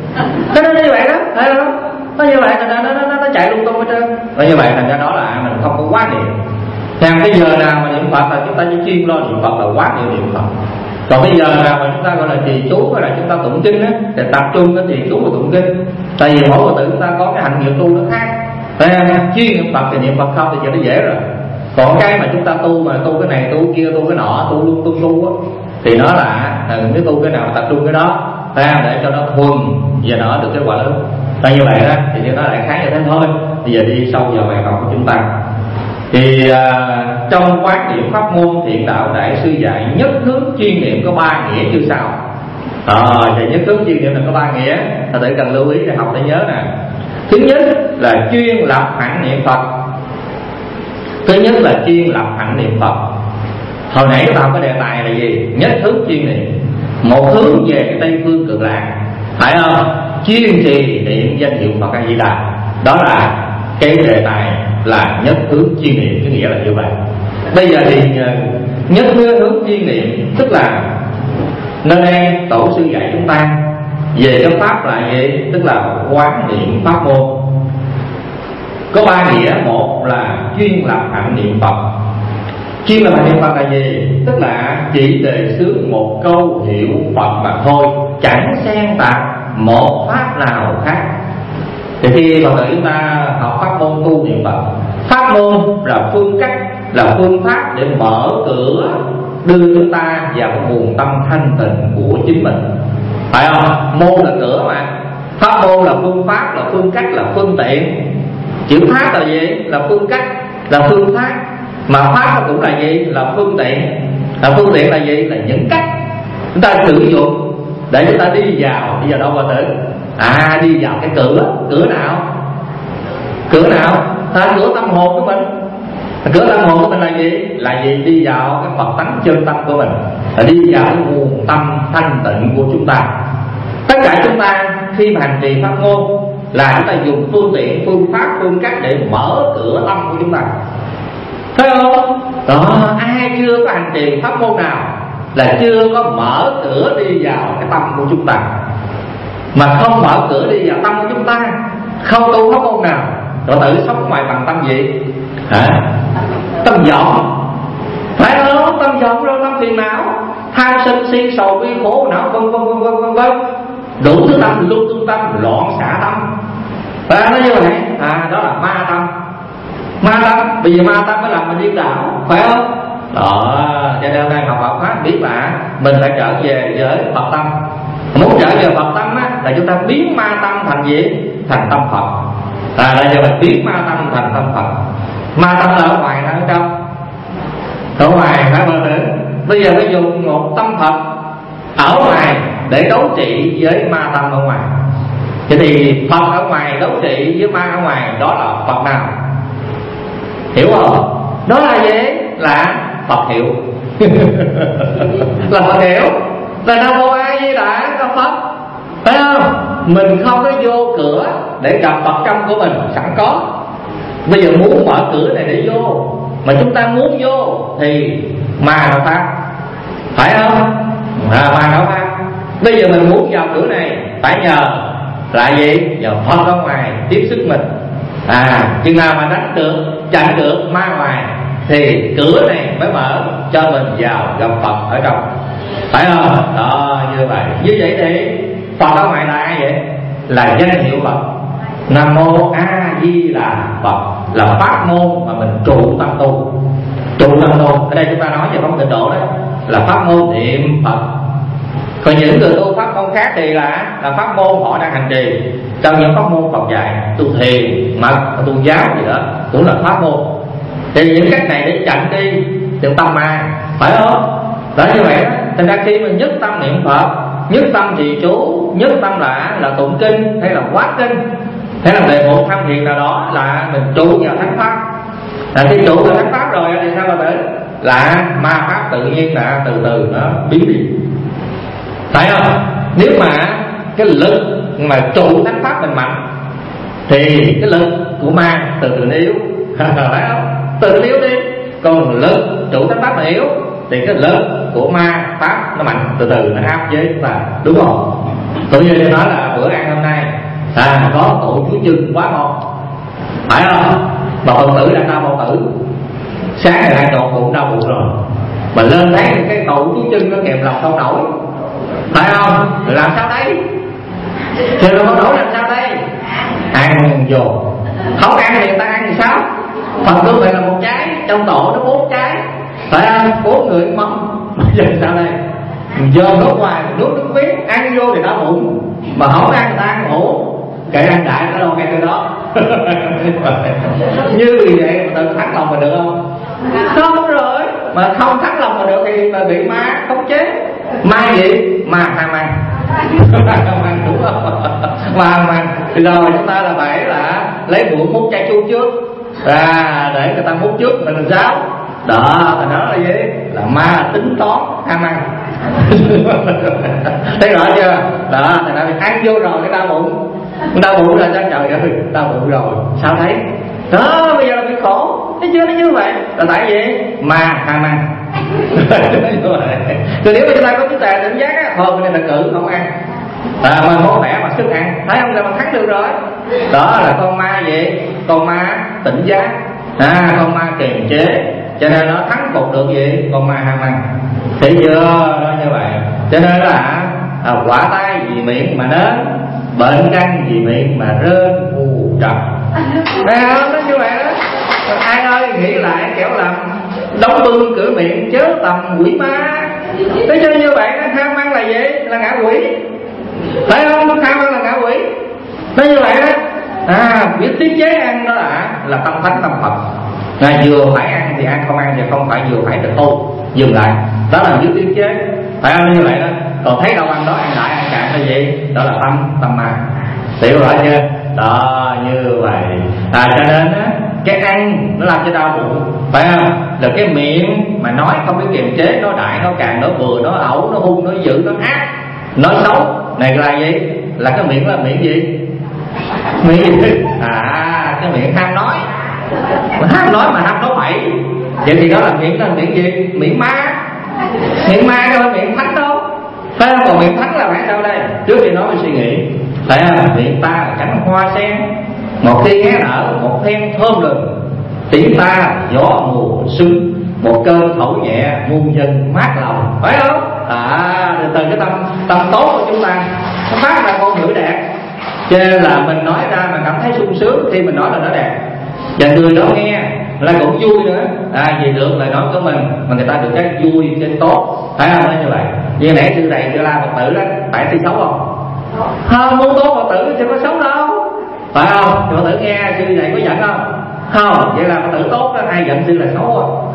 B: nó như vậy đó, thấy không? Nó như vậy nó chạy lung tung hết trơn. Và như vậy thành ra đó là mình không có quá niệm. Hàng cái giờ nào mà niệm Phật là chúng ta chỉ chuyên lo niệm Phật là quá niệm Phật. Còn bây giờ nào mà chúng ta gọi là trì chú hay là chúng ta tụng kinh á, thì tập trung cái trì chú và tụng kinh. Tại vì mỗi Phật tử chúng ta có cái hạnh nghiệp tu nó khác. Chuyên niệm Phật thì niệm Phật không thì nó dễ rồi. Còn cái mà chúng ta tu mà tu cái này tu cái kia tu cái nọ tu luôn tu á, thì nó là nếu tu cái nào mà tập trung cái đó để cho nó thuần và nó được kết quả lớn. Tại như vậy đó thì nó lại khá như thế thôi. Bây giờ đi sâu vào bài học của chúng ta. Thì trong quán niệm pháp môn thiện đạo đại sư dạy nhất hướng chuyên niệm có 3 nghĩa như sau. Thì nhất hướng chuyên niệm là có 3 nghĩa, ta tự cần lưu ý để học để nhớ nè. Thứ nhất là chuyên lập hạnh niệm Phật. Thứ nhất là chuyên lập hạnh niệm Phật. Hồi nãy chúng ta học cái đề tài là gì? Nhất hướng chuyên niệm, một hướng về cái Tây phương Cực Lạc, phải không? Chuyên trì niệm danh hiệu Phật A Di Đà. Đó là cái đề tài là nhất hướng chuyên niệm, cái nghĩa là như vậy. Bây giờ thì nhất hướng chuyên niệm tức là nơi đây tổ sư dạy chúng ta về cái pháp là gì? Tức là quán niệm pháp môn. Có 3 nghĩa. Một là chuyên lập hạnh niệm Phật. Chuyên lập hạnh niệm Phật là gì? Tức là chỉ đề xướng một câu hiệu Phật mà thôi, chẳng xen tạp một pháp nào khác. Thì khi Phật tử chúng ta học pháp môn tu niệm Phật, pháp môn là phương cách, là phương pháp để mở cửa đưa chúng ta vào cái nguồn tâm thanh tịnh của chính mình, phải không? Môn là cửa mà, pháp môn là phương pháp, là phương cách, là phương tiện. Chữ pháp là gì? Là phương cách, là phương pháp. Mà pháp cũng là gì? Là phương tiện. Là phương tiện là gì? Là những cách chúng ta sử dụng để chúng ta đi vào. Bây giờ đâu Phật tử? Đi vào cái cửa nào? Cửa nào? Cửa tâm hồn của mình. Cửa tâm hồn của mình là gì? Là gì? Đi vào cái Phật tánh chân tâm của mình, là đi vào cái nguồn tâm thanh tịnh của chúng ta. Tất cả chúng ta khi mà hành trì pháp môn là chúng ta dùng phương tiện, phương pháp, phương cách để mở cửa tâm của chúng ta, thấy không? Đó, ai chưa có hành trì pháp môn nào là chưa có mở cửa đi vào cái tâm của chúng ta. Mà không mở cửa đi vào tâm của chúng ta, không tu pháp môn nào, rồi tự sống ngoài bằng tâm gì? Tâm vọng, phải không? Tâm vọng rồi tâm phiền não, tham sân si sầu bi khổ não vân vân vân vân vân, đủ thứ tâm, lưu tương tâm, loạn xạ tâm. Và nó như vậy, đó là ma tâm. Ma tâm, bây giờ ma tâm mới làm mình điên đảo, phải không? Đó, cho nên đang học Phật pháp biết là mình phải trở về với Phật tâm. Muốn trở về Phật tâm á, là chúng ta biến ma tâm thành gì? Thành tâm Phật. Là giờ mình biến ma tâm thành tâm Phật. Ma tâm là ở ngoài hay ở trong? Ở ngoài phải bờ tử. Bây giờ phải dùng một tâm Phật ở ngoài để đấu trị với ma tâm ở ngoài. Vậy thì Phật ở ngoài đấu trị với ma ở ngoài, đó là Phật nào? Hiểu không? Đó là gì? Là Phật hiệu. Là Phật hiệu. Là Nam Mô A Di Đà Phật. Phải không? Mình không có vô cửa để gặp Phật trong của mình sẵn có. Bây giờ muốn mở cửa này để vô, mà chúng ta muốn vô thì ma nào phát, phải không? Ma nào phát. Bây giờ mình muốn vào cửa này phải nhờ là gì? Nhờ Phật ở ngoài tiếp sức mình. Chừng nào mà đánh được, chặn được ma ngoài thì cửa này mới mở cho mình vào gặp Phật ở trong, phải không? Đó, như vậy. Như vậy thì Phật ở ngoài là ai vậy? Là danh hiệu Phật. Nam Mô A Di Đà Phật là pháp môn mà mình trụ tâm tu. Trụ tâm tu ở đây chúng ta nói về pháp tịnh độ đó là pháp môn niệm Phật. Còn những người tu pháp môn khác thì là pháp môn họ đang hành trì. Trong những pháp môn Phật dạy, tu thiền, mật, tu giáo gì đó cũng là pháp môn. Thì những cách này để chặn đi những tâm ma, phải không? Đó, như vậy đó. Thành ra khi mình nhất tâm niệm Phật, nhất tâm trì chú, nhất tâm là tụng kinh hay là quát kinh hay là về một tham thiền nào đó, là mình trụ vào thánh pháp. Là khi trụ vào thánh pháp rồi thì sao mà tới là ma pháp tự nhiên là từ từ nó biến đi, phải không? Nếu mà cái lực mà trụ thánh pháp mình mạnh thì cái lực của ma từ từ nó yếu, phải không? Từ từ yếu đi. Còn lực trụ thánh pháp mà yếu thì cái lực của ma pháp nó mạnh, từ từ nó áp chế chúng ta, đúng không? Cũng như nói là bữa ăn hôm nay có tụ chuối chưng quá ngon, phải không? Mà Phật tử đang đau bụng tử, sáng ngày nay đột bụng đau bụng rồi, mà lên thấy cái tụ chuối chưng nó kèm lòng không nổi, phải không? Làm sao đấy? Thì nó không nổi làm sao đây? Ăn vô, không ăn thì người ta ăn thì sao? Phần cơm này là một trái, trong tổ nó 4 trái, phải không? 4 người mâm, bây giờ sao đây? Dơm nước ngoài, nước miếng, ăn vô thì đau bụng, mà không ăn người ta ăn ngủ, kệ ăn đại nó đâu ngay từ đó. Như vậy mà tự thắng lòng mà được không? Không rồi, mà không thắng lòng mà được thì mà bị ma khống chế. Ma gì? Ma ham ăn. Đúng không? Ma ham ăn. Rồi chúng ta là phải là lấy muỗng múc chai chua trước, để người ta múc trước mình giáo. Đó, thì đó là gì? Là ma tính toán ham ăn. Thấy rõ chưa? Đó, thì là ăn vô rồi cái đau bụng. Đau bụng là sao? Trời ơi, đau bụng rồi sao thấy? Đó, bây giờ là bị khổ. Thấy chưa? Nó như vậy là tại vì ma ham ăn. Rồi nếu mà chúng ta có trí tuệ tỉnh giác á, thôi mình nên là cự không ăn, mà món mẻ mà sức ăn, thấy không? Là mình thắng được rồi. Đó là con ma gì? Con ma tỉnh giác, con ma kiềm chế, cho nên nó thắng phục được gì? Con ma ham ăn. Thấy chưa? Đó, như vậy. Cho nên là quả tai vì miệng mà đến, bệnh căn vì miệng mà rên phù trầm. Thấy không? Nó như vậy đó. Ai ơi nghĩ lại kẻo làm đóng bưng cửa miệng chớ tầm quỷ ma. Thế cho như vậy nó tham ăn là gì? Là ngạ quỷ, phải không? Nó tham ăn là ngạ quỷ. Nó như vậy đó. Biết tiết chế ăn đó là tâm thánh tâm Phật. Vừa phải ăn thì ăn, không ăn thì không phải, vừa phải được tu dừng lại, đó là biết tiết chế, phải không? Như vậy đó. Còn thấy đâu ăn đó, ăn đại ăn cạn là gì? Đó là tâm ma. Hiểu rõ chưa? Đó, như vậy. Cho nên á, cái ăn nó làm cho đau bụng, phải không? Là cái miệng mà nói không biết kiềm chế, nó đại, nó càng, nó vừa, nó ẩu, nó hung, nó dữ, nó ác, nói xấu. Này là gì? Là cái miệng là miệng gì? Miệng gì? Cái miệng ham nói. Ham nói mà ham nói bậy. Vậy thì đó là miệng gì? Miệng ma. Miệng ma đâu phải miệng thánh đâu. Phải không? Còn miệng thánh là phải sao đây? Trước khi nói mới suy nghĩ. Phải không? Miệng ta là cánh hoa sen, một khi hé nở, một phen thơm lừng. Tiếng ta gió mùa xuân, một cơn thổi nhẹ muôn dân mát lòng. Phải không? Từ cái tâm tốt của chúng ta nó phát ra ngôn ngữ đẹp, cho nên là mình nói ra mà cảm thấy sung sướng khi mình nói là nó đẹp, và người đó nghe là cũng vui nữa. Vì được lời nói của mình mà người ta được cái vui, cái tốt. Phải không? Nói như vậy. Như nãy sư thầy sư la Phật tử đó, tại sư xấu không? Không, muốn tốt Phật tử chứ có xấu đâu. Phải không? Phật tử nghe sư thầy có giận không? Không, vậy là Phật tử tốt đó, ai giận sư là xấu không?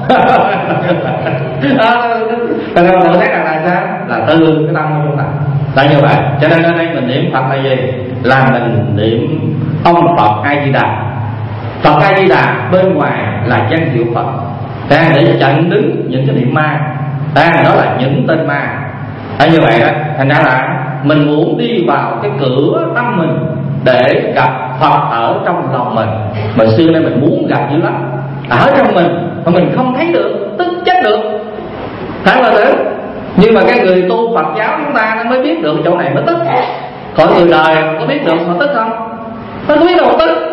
B: Phật tử thấy là sao? Là từ cái tâm của chúng ta. Tại như vậy, cho nên ở đây mình niệm Phật là gì? Là mình niệm ông Phật A Di Đà. Phật A Di Đà bên ngoài là danh hiệu Phật, để chặn đứng những cái niệm ma. Đó là những tên ma. Như vậy đó, thành ra là mình muốn đi vào cái cửa tâm mình để gặp Phật ở trong lòng mình. Mà xưa nay mình muốn gặp dữ lắm, ở trong mình mà mình không thấy được, tức chết được. Phải không ạ? Nhưng mà cái người tu Phật giáo chúng ta nó mới biết được chỗ này mới tức. Còn người đời có biết được mà tức không? Nó có biết đâu mà tức.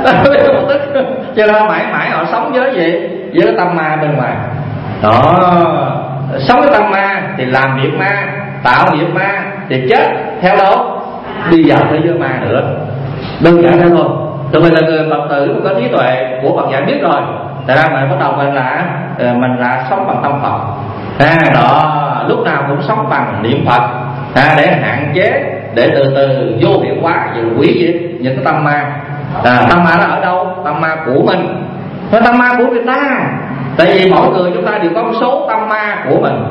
B: Cho nên mãi mãi họ sống với gì? Với cái tâm ma bên ngoài. Đó, sống cái tâm ma thì làm việc ma, tạo nghiệp ma, thì chết theo đâu? Đi vào thế giới ma nữa. Đơn giản thế thôi. Tụi mình là người Phật tử có trí tuệ của Phật giáo biết rồi. Tại ra mình bắt đầu mình là sống bằng tâm Phật. Đó, lúc nào cũng sống bằng niệm Phật, để hạn chế, để từ từ vô hiệu hóa và hủy diệt những cái tâm ma. Tâm ma nó ở đâu? Tâm ma của mình, nó tâm ma của người ta. Tại vì mỗi người chúng ta đều có một số tâm ma của mình.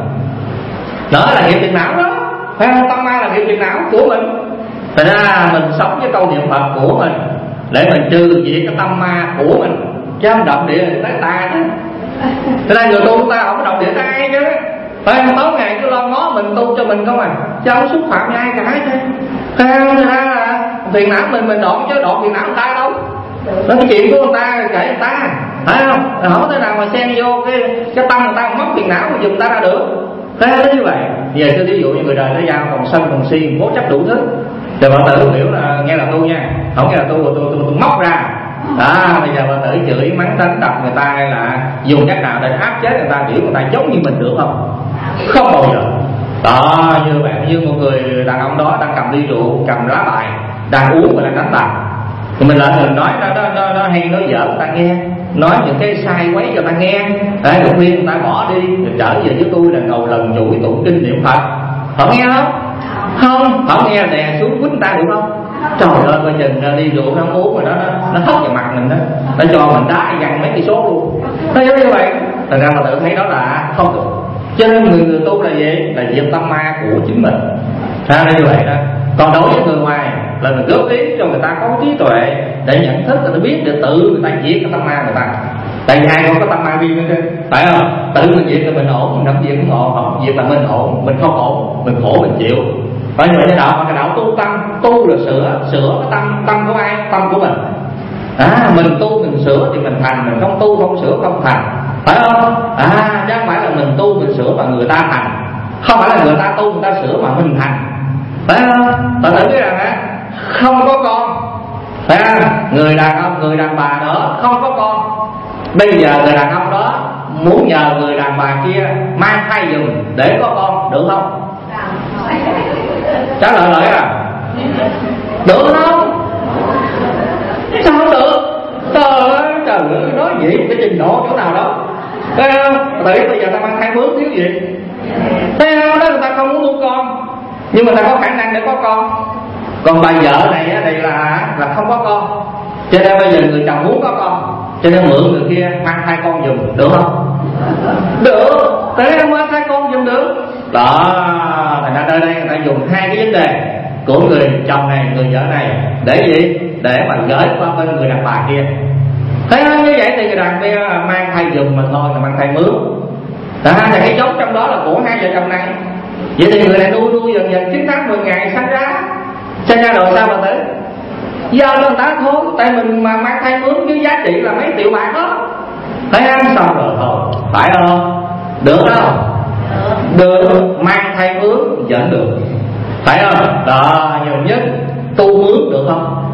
B: Đó là nghiệp phiền não đó. Tâm ma là nghiệp phiền não của mình. Thành ra mình sống với câu niệm Phật của mình để mình trừ diệt cái tâm ma của mình, chứ không động địa tới ta chứ. Thế nên người tu chúng ta không có động địa tới ai chứ. Phải không? Tối ngày cứ lo ngó mình tu cho mình không à, chứ không xúc phạm ai cả chứ. Thế ra là phiền não mình đoạn chứ đoạn phiền não người ta đâu. Đó cái chuyện của người ta kể người ta. Phải không? Không thể nào mà xen vô cái tâm người ta mất phiền não mà giùm ta ra được. Thế như vậy. Giờ tôi ví dụ như người đời nó giao còn sân còn si, cố chấp đủ thứ. Rồi Phật tử hiểu là nghe là tu nha, không nghe là tu tôi móc ra. Bây giờ Phật tử chửi mắng đánh đập người ta hay là dùng cách nào để áp chế người ta, biểu người ta giống như mình được không? Không bao giờ. Đó, như vậy, như một người đàn ông đó đang cầm ly rượu, cầm lá bài, đang uống và đang đánh bài. Thì mình lại mình nói nó hay nói dở người ta nghe, nói những cái sai quấy cho người ta nghe. Rồi khuyên người ta bỏ đi, rồi trở về với tôi là ngầu lần chuỗi tụng kinh niệm Phật. Họ nghe không? Không nghe đè xuống quýnh ta được không? Trời ơi, coi chừng đi rượu nó uống rồi đó, nó hất vào mặt mình đó, nó cho mình đá văng mấy cây số luôn. Nó giống như vậy. Thành ra mà tự thấy đó là không được. Cho nên người tu là gì? Là diệt tâm ma của chính mình. Như vậy đó. Còn đối với người ngoài là mình góp ý cho người ta có trí tuệ để nhận thức, để biết, để tự người ta diệt cái tâm ma người ta. Tại vì ai cũng có tâm ma riêng hết trơn, phải không? Tự mình diệt là mình ổn, mình không diệt cũng ổn, không diệt là mình ổn, mình không ổn, mình khổ mình chịu. Phải như vậy cái đạo, mà cái đạo tu tâm, tu là sửa cái tâm của ai? Tâm của mình. Mình tu mình sửa thì mình thành, mình không tu không sửa không thành, phải không? Chứ không phải là mình tu mình sửa mà người ta thành, không phải là người ta tu người ta sửa mà mình thành, phải không? Bạn tự biết rằng không có con, phải không? Người đàn ông, người đàn bà nữa không có con. Bây giờ người đàn ông đó muốn nhờ người đàn bà kia mang thai giùm để có con, được không? Trả lời lại được không? Sao không được? Trời ơi, nói gì cái trình độ chỗ nào đó, thấy không? Tại bây giờ ta mang thai mướn thiếu gì, thấy không? Đó người ta không muốn nuôi con, nhưng mà ta có khả năng để có con. Còn bà vợ này đây là không có con, cho nên bây giờ người chồng muốn có con, cho nên mượn người kia mang thai con giùm, được không? Được, tại sao mang thai con giùm được? Đó, thành ra nơi đây người ta dùng hai cái vấn đề của người chồng này, người vợ này để gì? Để mà gửi qua bên người đàn bà kia. Thấy không? Như vậy thì cái đàn bia là mang thai giùm mà thôi, là mang thai mướn. Thì cái giống trong đó là của hai vợ chồng này. Vậy thì người này nuôi dần dần 9 tháng 10 ngày sinh ra rồi sao mà tới do người ta thôi, tại mình mà mang thai mướn với giá trị là mấy triệu bạc đó. Thấy không? Xong rồi thôi, phải không? Được đâu? Được, mang thai mướn vẫn được, phải không? Đó, nhiều nhất tu mướn được không?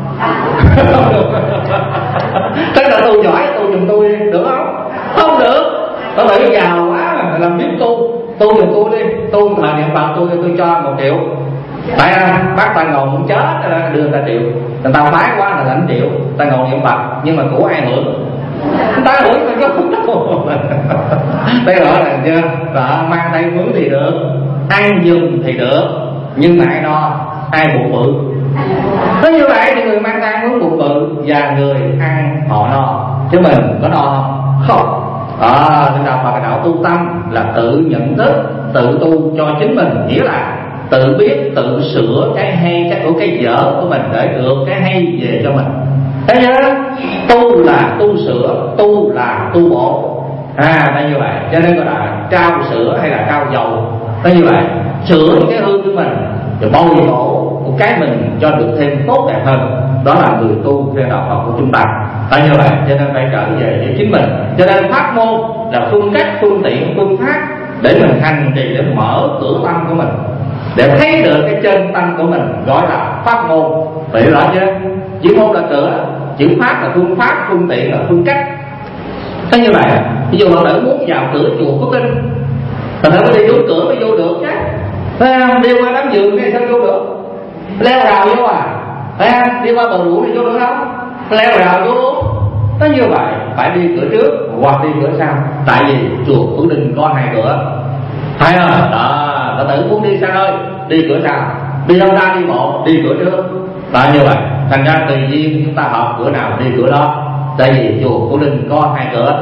B: Tức là tu giỏi, tu giùm tôi được không? Không được. Có thể giàu quá mà làm biết tu giùm tôi đi, tu là niệm Phật tôi cho 1 triệu. Phải không? Bác ta ngồi muốn chết đưa người ta triệu, người ta phái quá là lãnh triệu, ta ngồi niệm Phật nhưng mà của ai hưởng? Người ta hưởng thì có không đâu. Đây rõ ràng chưa? Đó, mang tay mướn thì được, ăn giùm thì được, nhưng mà ai no? Ai bụng bự? Nếu như vậy thì người mang tay mướn bụng bự và người ăn họ no, chứ mình có no không? Nên đạo Phật là đạo tu tâm, là tự nhận thức, tự tu cho chính mình, nghĩa là tự biết, tự sửa cái hay, cái dở của mình để được cái hay về cho mình. Thấy chưa? Tu là tu sửa, tu là tu bổ. Nó như vậy, cho nên gọi là trao sữa hay là trao dầu. Nó như vậy, sửa những cái hư của mình rồi bồi bổ một cái mình cho được thêm tốt đẹp hơn. Đó là người tu theo đạo Phật của chúng ta. Như vậy, cho nên phải trở về với chính mình. Cho nên pháp môn là phương cách, phương tiện, phương pháp để mình hành trì, để mở cửa tâm của mình, để thấy được cái chân tâm của mình, gọi là pháp môn. Hiểu rõ chưa? Chữ môn là cửa, chữ pháp là phương pháp, phương tiện là phương cách. Thế như vậy, ví dụ bạn nữ muốn vào cửa chùa Phước Linh, bạn nữ phải đi đúng cửa mới vô được chứ. Thấy không? Đi qua đám vườn này sao vô được? Leo rào vô à? Thấy không? Đi qua bờ ruộng thì vô được không? Leo rào vô luôn. Nó như vậy, phải đi cửa trước hoặc đi cửa sau. Tại vì chùa Phước Linh có 2 cửa. Thấy không? Đó, bạn nữ muốn đi xa nơi, đi cửa sau. Đi đâu ra đi bộ, đi cửa trước. Là như vậy. Thành ra tùy duyên chúng ta học cửa nào đi cửa đó. Tại vì chùa Phước Linh có 2 cửa.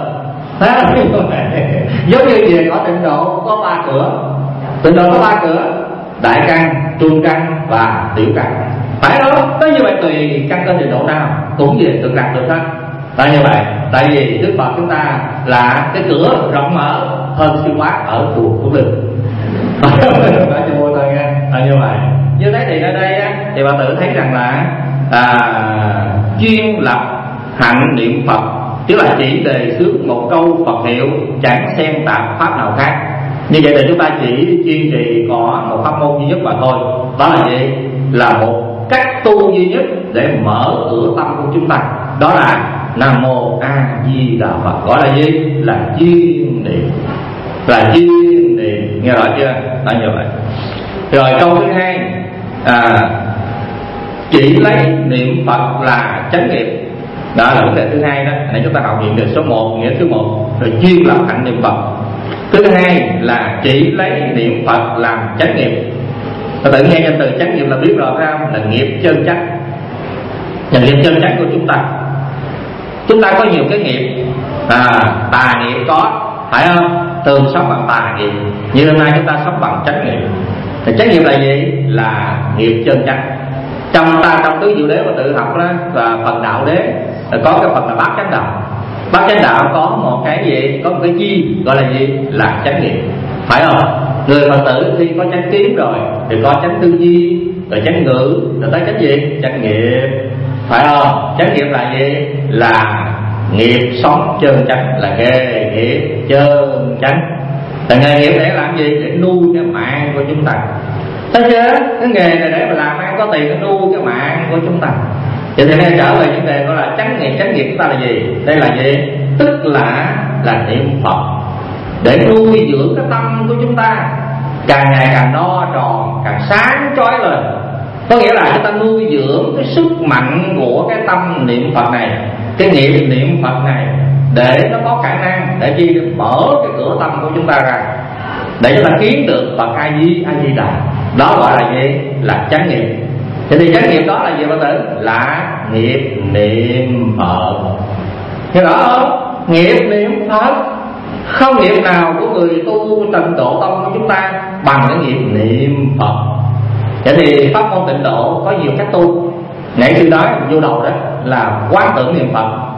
B: Giống như về có Tịnh Độ có 3 cửa. Tịnh Độ có 3 cửa: đại căn, trung căn và tiểu căn. Phải không? Có như vậy tùy căn cơ Tịnh Độ nào cũng về tự đặt được hết. Tại như vậy, tại vì Đức Phật chúng ta là cái cửa rộng mở hơn siêu quát ở chùa Phước Linh. Như vậy, như thế thì ở đây á, thì bạn tự thấy rằng là chuyên lập hạnh niệm Phật, tức là chỉ đề xướng một câu Phật hiệu, chẳng xen tạp pháp nào khác. Như vậy thì chúng ta chỉ chuyên trì có một pháp môn duy nhất mà thôi. Đó là gì? Là một cách tu duy nhất để mở cửa tâm của chúng ta. Đó là Nam Mô A Di Đà Phật. Gọi là gì? Là chuyên niệm. Là chuyên niệm. Nghe rõ chưa? Đó như vậy. Rồi câu thứ hai, chỉ lấy niệm Phật là chánh nghiệp. Đó là vấn đề thứ hai đó. Nãy chúng ta học hiện đề số 1, nghĩa thứ 1. Rồi chuyên lập hạnh niệm Phật. Thứ hai là chỉ lấy niệm Phật làm chánh nghiệp. Và tự nghe danh từ chánh nghiệp là biết rồi phải không? Là nghiệp chân chánh. Là nghiệp chân chánh của chúng ta. Chúng ta có nhiều cái nghiệp, tà nghiệp có, phải không? Thường sống bằng tà nghiệp. Như hôm nay chúng ta sống bằng chánh nghiệp. Thì chánh nghiệp là gì? Là nghiệp chân chánh. Trong tứ diệu đế và tự học đó, và phần đạo đế có cái phần là bát chánh đạo. Bát chánh đạo có một cái gì? Có một cái chi gọi là gì? Là chánh nghiệp. Phải không? Người Phật tử khi có chánh kiến rồi thì có chánh tư duy, rồi chánh ngữ, rồi tới chánh gì? Chánh nghiệp. Phải không? Chánh nghiệp là gì? Là nghiệp sống chân chánh, là nghề nghiệp chân chánh. Là nghề nghiệp để làm gì? Để nuôi cái mạng của chúng ta. Thấy chưa? Cái nghề này để mà làm ăn có tiền để nuôi cái mạng của chúng ta. Vậy thì nên trở về vấn đề gọi là chánh nghiệp. Chánh nghiệp chúng ta là gì? Đây là gì? Tức là niệm Phật, để nuôi dưỡng cái tâm của chúng ta càng ngày càng no tròn, càng sáng chói lên. Có nghĩa là chúng ta nuôi dưỡng cái sức mạnh của cái tâm niệm Phật này, cái nghiệp niệm Phật này, để nó có khả năng để chi mở cái cửa tâm của chúng ta ra, để chúng ta kiến được Phật A Di Đà. Đó gọi là gì? Là chánh nghiệp. Thì chánh nghiệp đó là gì bạn tử? Là nghiệp niệm Phật. Hiểu rõ không? Nghiệp niệm Phật. Không nghiệp nào của người tu Tịnh Độ Tông của chúng ta bằng cái nghiệp niệm Phật. Vậy thì pháp môn Tịnh Độ có nhiều cách tu. Nãy tôi nói vô đầu đó là quán tưởng niệm Phật.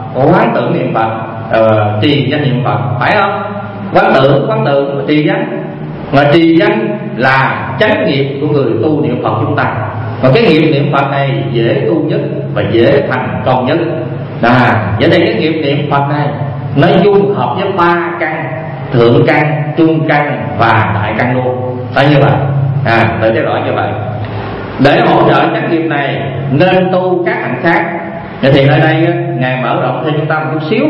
B: quán tưởng niệm Phật, trì danh niệm Phật, phải không? Quán tưởng và trì danh. Mà trì danh là chánh nghiệp của người tu niệm Phật chúng ta. Và cái nghiệp niệm Phật này dễ tu nhất và dễ thành công nhất. Vậy đây cái nghiệp niệm Phật này nó dung hợp với 3 căn: thượng căn, trung căn và đại căn luôn. Phải như vậy. Để thấy rõ như vậy. Để hỗ trợ chánh nghiệp này nên tu các hạnh khác. Thì ở đây Ngài mở rộng thêm chúng ta một chút xíu.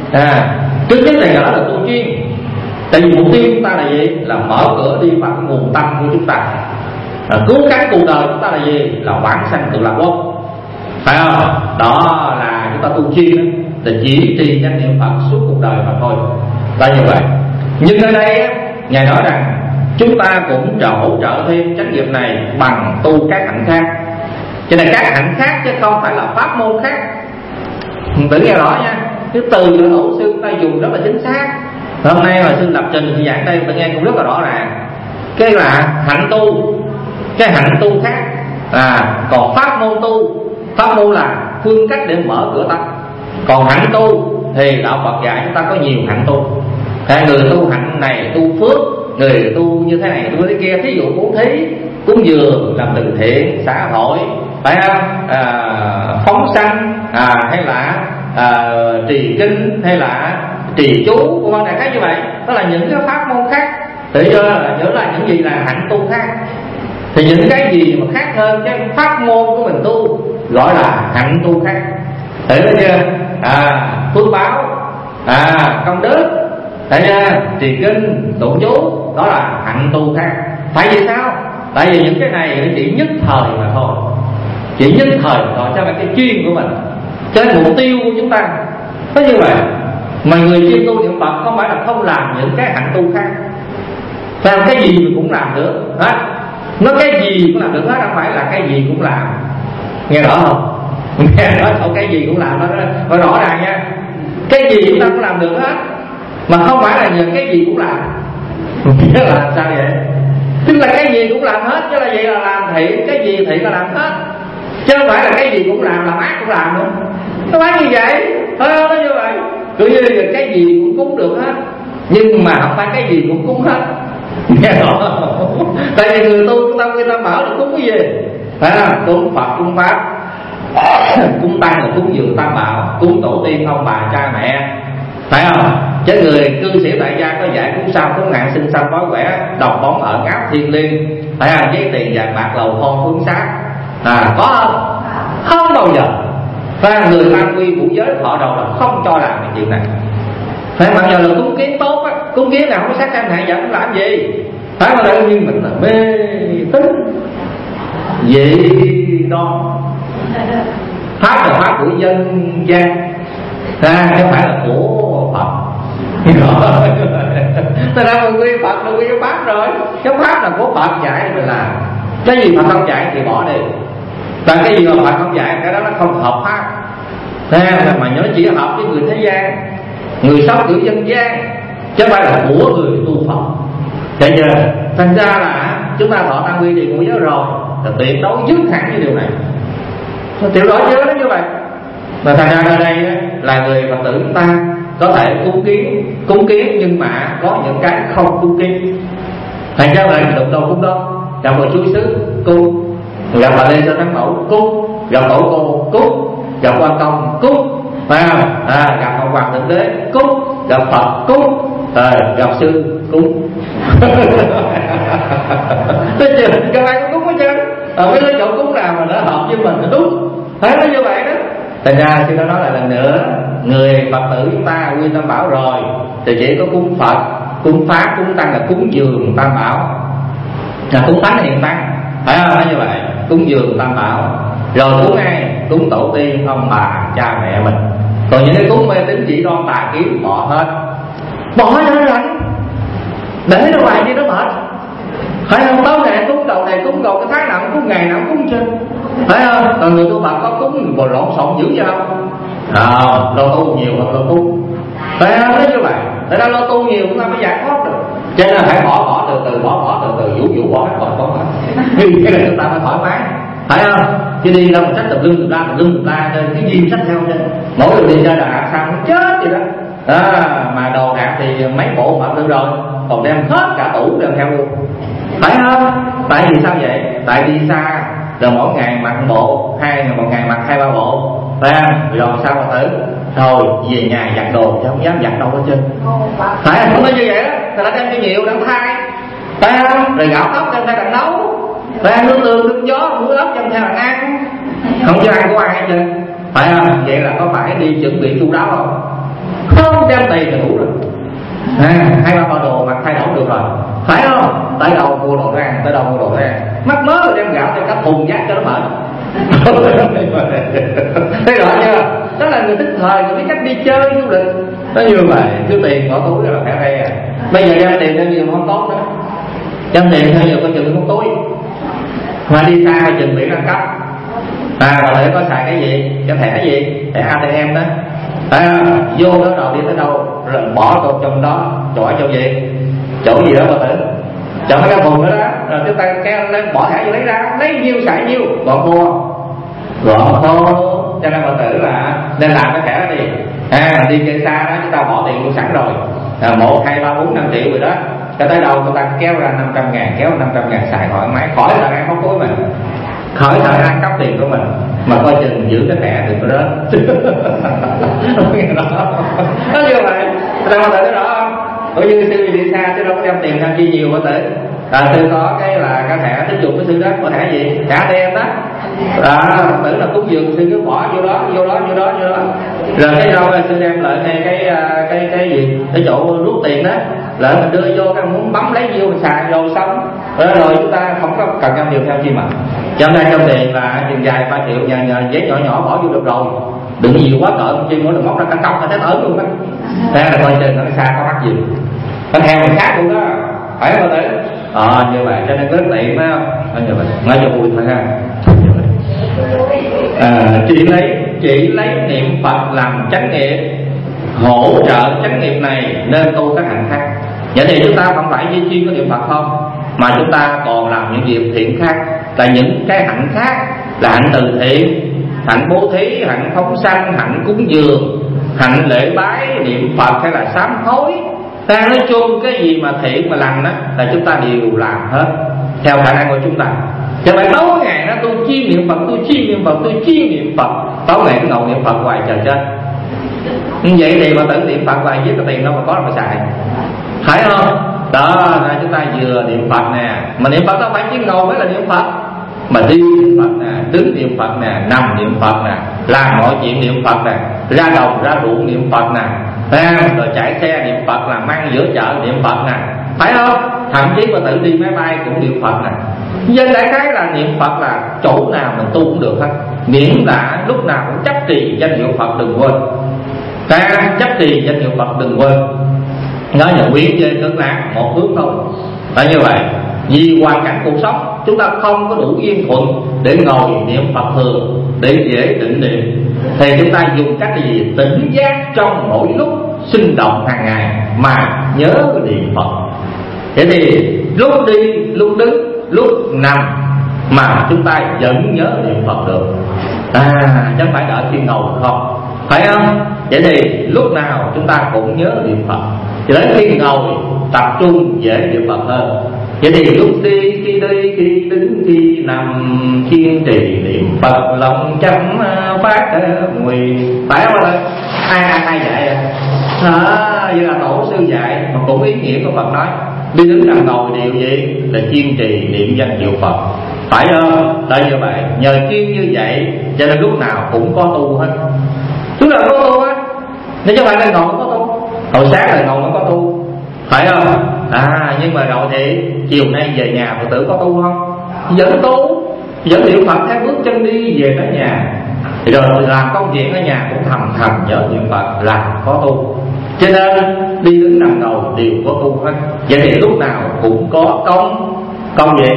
B: Trước nhất là gọi là tu chuyên. Tại vì mục tiêu chúng ta là gì? Là mở cửa đi vào nguồn tâm của chúng ta. Cứu cánh cuộc đời chúng ta là gì? Là vãng sanh cực lạc quốc. Phải không? Đó là chúng ta tu chuyên, là chỉ trì danh niệm Phật suốt cuộc đời mà thôi. Là như vậy. Nhưng ở đây Ngài nói rằng chúng ta cũng hỗ trợ thêm chánh nghiệp này bằng tu các hạnh khác. Cho nên các hạnh khác chứ không phải là pháp môn khác. Tự nghe rõ nha. Cái từ của tổ sư ta dùng rất là chính xác. Hôm nay mà sư lập trình thì giảng đây tự nghe cũng rất là rõ ràng. Cái là hạnh tu, cái hạnh tu khác. Còn pháp môn tu, pháp môn là phương cách để mở cửa tâm. Còn hạnh tu thì đạo Phật dạy chúng ta có nhiều hạnh tu. Người tu hạnh này tu phước, người tu như thế này tu thế kia. Thí dụ bố thí, cúng dường, làm từ thiện, xã hội, phải không? Phóng sanh, hay là trì kinh, hay là trì chú, của đại khái như vậy. Đó là những cái pháp môn khác. Tự nhớ là những gì là hạnh tu khác. Thì những cái gì mà khác hơn cái pháp môn của mình tu gọi là hạnh tu khác. Thấy chưa? Phước báo, công đức, thấy chưa? Trì kinh, tụng chú, đó là hạnh tu khác. Tại vì sao? Tại vì những cái này nó chỉ nhất thời mà thôi, chỉ nhất thời thôi, cho nên cái chuyên của mình, cho nên mục tiêu của chúng ta có như vậy. Mà người chuyên tu niệm Phật không phải là không làm những cái hạnh tu khác. Làm cái gì mình cũng làm được hết. Nó cái gì cũng làm được hết, không phải là cái gì cũng làm. Nghe rõ không? Nghe rõ không? Cái gì cũng làm đó, phải rõ ràng nha. Cái gì chúng ta cũng làm được hết, mà không phải là những cái gì cũng làm. Nghĩa là sao vậy? Tức là cái gì cũng làm hết, chứ là vậy là làm thiện, cái gì thiện là làm hết. Chứ không phải là cái gì cũng làm ác cũng làm nữa. Nó phải như vậy, nó như vậy. Cứ như là cái gì cũng cúng được hết, nhưng mà không phải cái gì cũng cúng hết. Nghe rõ không? Tại vì người tu chúng ta người ta bảo là cúng cái gì? Phải không? Cúng Phật, cúng Pháp, cúng Tăng là cúng dường Tam Bảo, cúng tổ tiên ông bà cha mẹ, phải không? Chứ người cư sĩ tại gia có dạy cúng sao, cúng nạn sinh sanh bói quẻ, độc bóng ở áp thiên liêng, phải không? Giấy tiền vàng bạc lầu thôn phương sát, có không? Không bao giờ. Và người tam quy vũ giới họ đầu là không cho làm cái chuyện này. Phải mặc dù là cúng kiến tốt á, cúng kiến nào không có sát sanh hại vật làm gì? Phải mà đương nhiên mình là mê tín vậy đó. Pháp là pháp của dân gian, chứ phải là của Phật. Tại ra mình quy Phật là quy Pháp rồi. Cái Pháp là của Phật dạy mình làm. Cái gì Phật không dạy thì bỏ đi. Và cái gì mà Phật không dạy, cái đó nó không hợp Pháp. Mà nhớ chỉ hợp với người thế gian, người sống kiểu dân gian, chứ không phải là của người tu Phật. Vậy giờ thành ra là chúng ta thọ tam quy thì cũng nhớ rồi, là tuyệt đối dứt hẳn cái điều này. Tiểu đối nhớ nó như vậy. Mà thành ra ở đây là người Phật tử chúng ta có thể cúng kiến nhưng mà có những cái không cúng kiến. Thành ra là đụng đâu cúng đó, gặp một chúa xứ cúng, gặp bà Lê Sơn Thánh Mẫu cúng, gặp tổ cô cúng, gặp quan công cúng, phải không? Gặp ông Hoàng Thượng Đế cúng, gặp Phật cúng, gặp sư cúng. Thấy chưa? Các bạn cũng cúng hết trơn. Mấy cái chỗ cúng nào mà nó hợp với mình nó đúng, thấy nó như vậy đó. Thành ra sư đã nói lại lần nữa, người Phật tử chúng ta quy Tam Bảo rồi thì chỉ có cúng Phật, cúng Pháp, cúng Tăng là cúng dường Tam Bảo, là cúng Thánh Hiền Tăng, phải không? Như vậy, cúng dường Tam Bảo. Rồi cúng ai? Cúng tổ tiên, ông bà, cha mẹ mình. Còn những cái cúng mê tín chỉ đoan tà kiến bỏ hết, bỏ hết rồi, để nó hoài đi nó mệt. Phải không? Tối ngày cúng đầu này cúng đầu, cái tháng nào cũng cúng, ngày nào cũng cúng trên, phải không? Còn người tu Phật có cúng bồ lộn xộn dữ vậy không? Lo tu nhiều hơn lo tu, phải không? Nói như vậy, tại ra lo tu nhiều chúng ta mới giải thoát được. Cho nên là phải bỏ từ từ, bỏ từ từ, vũ bỏ hết, bỏ hết. Như thế là chúng ta mới thoải mái, phải không? chứ đi đâu mà sách tùm lum tùm la nên cái gì sách theo chứ mỗi lần đi ra Đà Lạt sao nó chết vậy đó. Mà đồ đạc thì mấy bộ mà được rồi, còn đem hết cả tủ đem theo luôn, phải không? Tại vì sao vậy? Tại đi xa rồi mỗi ngày mặc bộ, một ngày mặc 2-3 bộ, phải không? Rồi sao mà tử rồi về nhà giặt đồ chứ không dám giặt đâu hết trơn, phải không? Không như vậy đó, người ta đem cho nhiều đang thay, phải không? Rồi gạo tóc đem theo đặng nấu, phải không? Nước tương nước gió muối ớt đem theo đặng ăn, không cho ăn của ai hết trơn, phải không? Vậy là có phải đi chuẩn bị chu đáo không? Không, đem tiền là đủ rồi. 2-3 bộ đồ mặc thay đổi được rồi, phải không? Tới đâu mua đồ ra, tới đâu mua đồ ra, mắc mớ rồi đem gạo theo các thùng giác cho nó mệt. Thấy rõ chưa? Đó là người thích thời, người biết cách đi chơi du lịch. Nó như vậy, cứ tiền bỏ túi là phải đây à. Bây giờ đem tiền theo nhiều không tốt nữa, đem tiền theo nhiều coi chừng không túi, mà đi xa coi chừng bị ăn cắp. Rồi để có xài cái gì, cái thẻ gì, thẻ ATM đó, vô đó rồi đi tới đâu rồi bỏ vào trong đó, chỗ gì đó mà tử, chỗ mấy cái thùng đó đó, rồi chúng ta kéo lên bỏ thẻ vô lấy ra, lấy nhiêu xài nhiêu, gọn khô. Cho nên mọi tử là nên làm cái thẻ đó đi. Mà đi chơi xa đó chúng ta bỏ tiền luôn sẵn rồi, 1, 2, 3, 4, 5 triệu rồi đó, cho tới đâu chúng ta kéo ra 500.000, kéo 500.000 xài thoải mái, khỏi là ăn móc túi mình, khỏi sợ ăn cắp tiền của mình, mà coi chừng giữ cái thẻ đừng có rớt. Nó như vậy, sao mà tự đó không? Bởi như sư đi xa chứ đâu có đem tiền ra chi nhiều mà tự. Sư có cái là cái thẻ tín dụng của sư đó, có thẻ gì? Thẻ ATM đó. Tưởng là cúng dường sư cứ bỏ vô đó. Rồi cái đâu sư đem lại ngay cái gì? Cái chỗ rút tiền đó. Lỡ mình đưa vô cái muốn bấm lấy vô mình xài rồi xong. Rồi chúng ta không có cần đem nhiều theo chi mà. Cho nên trong tiền là tiền dài 3 triệu nhờ giấy nhỏ bỏ vô được rồi. Đừng nhiều quá cỡ chi nữa đừng móc ra cả cọc là thế tới luôn đó. Thế là coi chừng nó xa có mắc gì. Nó theo mình khác luôn đó, phải không tử? Như vậy cho nên rất tiện phải không? Như vậy nói cho vui thôi ha. Chỉ lấy niệm Phật làm chánh nghiệp, hỗ trợ chánh nghiệp này nên tu các hạnh khác. Vậy thì chúng ta không phải duy chuyên có niệm Phật không, mà chúng ta còn làm những việc thiện khác, là những cái hạnh khác, là hạnh từ thiện, hạnh bố thí, hạnh phóng sanh, hạnh cúng dường, hạnh lễ bái, niệm Phật hay là sám hối. Ta nói chung cái gì mà thiện mà lành đó là chúng ta đều làm hết theo khả năng của chúng ta. Cho nên tối ngày nó tôi chuyên niệm Phật, tôi chuyên niệm Phật, tối ngày cứ ngồi niệm Phật hoài chờ chết. Như vậy thì mà tự niệm Phật hoài với cái tiền đâu mà có đâu mà xài, phải không? Đó là chúng ta vừa niệm Phật nè, mà niệm Phật đâu phải chỉ ngồi mới là niệm Phật, mà đi niệm Phật nè, đứng niệm Phật nè, nằm niệm Phật nè, làm mọi chuyện niệm Phật nè, ra đồng ra ruộng niệm Phật nè, rồi chạy xe niệm Phật, làm ăn giữa chợ niệm Phật nè, phải không? Thậm chí mà tự đi máy bay cũng niệm Phật nè. Dân đại khái là niệm Phật là chỗ nào mình tu cũng được hết, miễn là lúc nào cũng chấp trì danh hiệu Phật đừng quên. Ta chấp trì danh hiệu Phật đừng quên. Nói nhận quyến về cực lạc một hướng thôi. Phải như vậy. Vì hoàn cảnh cuộc sống chúng ta không có đủ yên thuận để ngồi niệm Phật thường, để dễ định niệm, thì chúng ta dùng cách gì? Tỉnh giác trong mỗi lúc sinh động hàng ngày mà nhớ niệm Phật. Thế thì lúc đi, lúc đứng, lúc nằm mà chúng ta vẫn nhớ niệm Phật được, chẳng phải đợi khi ngồi không, phải không? Vậy thì lúc nào chúng ta cũng nhớ niệm Phật, cho đến khi ngồi tập trung dễ niệm Phật hơn. Vậy thì lúc đi, khi đứng, khi nằm kiên trì niệm Phật, lòng chăm phát nguyện, phải không ơi? Ai dạy vậy là tổ sư dạy, mà cũng ý nghĩa của Phật nói đi đứng nằm ngồi điều gì là kiên trì niệm danh hiệu Phật, phải không? Tại như vậy nhờ kiên như vậy cho nên lúc nào cũng có tu hết, chúng ta có tu hết, nếu chứ không phải ngồi không có tu, hồi sáng là ngồi không có tu, phải không? Nhưng mà rồi thì chiều nay về nhà Phật tử có tu không? Vẫn tu, vẫn niệm Phật theo bước chân đi về tới nhà, rồi làm công việc ở nhà cũng thầm nhớ niệm Phật là có tu. Cho nên đi đứng nằm ngồi đều có tu hết. Vậy thì lúc nào cũng có công gì?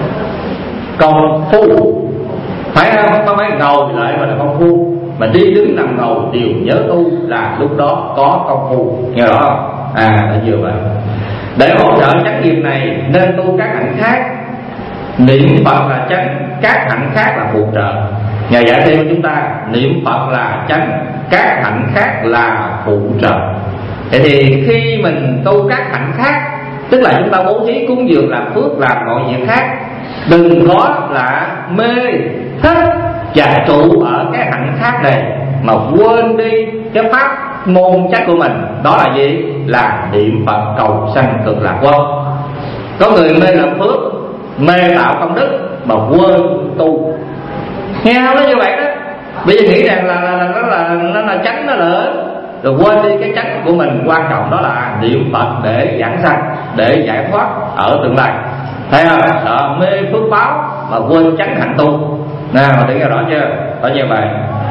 B: Công phu, phải không? Có mấy ngồi lại mà là công phu, mà đi đứng nằm ngồi đều nhớ tu là lúc đó có công phu, nghe rõ không? Là như vậy. Để hỗ trợ chánh nghiệp này nên tu các hạnh khác. Niệm Phật là chánh, các hạnh khác là phụ trợ. Ngài dạy thêm cho chúng ta niệm Phật là chánh, các hạnh khác là phụ trợ. Vậy thì khi mình tu các hạnh khác, tức là chúng ta bố thí cúng dường làm phước làm mọi việc khác, đừng có là mê thích và trụ ở cái hạnh khác này mà quên đi cái pháp môn chánh của mình. Đó là gì? Là niệm Phật cầu sanh cực lạc quốc. Có người mê làm phước, mê tạo công đức mà quên tu. Nghe không? Nó như vậy đó. Bây giờ nghĩ rằng là nó là chánh, nó là rồi quên đi cái chánh của mình. Quan trọng đó là niệm Phật để giảng sanh, để giải thoát ở tương lai. Thấy không? Đó, mê phước báo mà quên chánh hạnh tu. Nào, tưởng nghe rõ chưa? Rõ như vậy.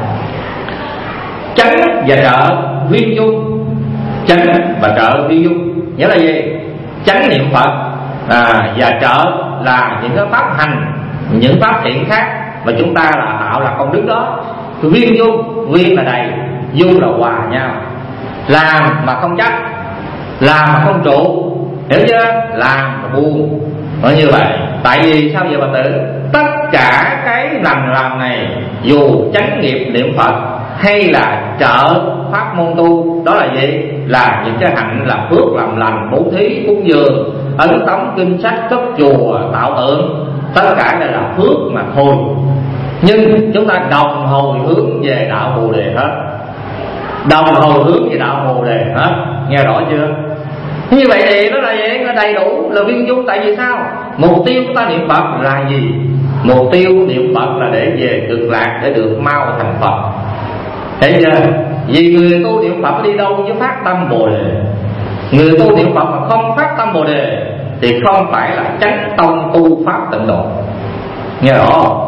B: Chánh và trợ viên dung. Chánh và trợ viên dung nghĩa là gì? Chánh niệm Phật và trợ là những cái pháp hành, những pháp thiện khác mà chúng ta là tạo là công đức đó. Viên dung, viên là đầy, dung là hòa nhau. Làm mà không chấp, làm mà không trụ, hiểu chưa? Làm mà buông. Nói như vậy. Tại vì sao vậy bà tử? Tất cả cái làm này, dù chánh nghiệp niệm Phật hay là trợ pháp môn tu, đó là gì? Là những cái hạnh là phước làm lành, bố thí cúng dường, ấn tống kinh sách, cất chùa, tạo tượng. Tất cả đây là phước mà thôi. Nhưng chúng ta đồng hồi hướng về đạo Bồ Đề hết. Đồng hồi hướng về đạo Bồ Đề hết. Nghe rõ chưa? Như vậy thì nó là gì? Nó đầy đủ là viên dung. Tại vì sao? Mục tiêu của ta niệm Phật là gì? Mục tiêu niệm Phật là để về cực lạc, để được mau thành Phật. Thấy chưa? Vì người tu niệm Phật đi đâu với phát tâm Bồ Đề. Người tu niệm Phật mà không phát tâm Bồ Đề thì không phải là chánh tông tu pháp tịnh độ. Nghe rõ không?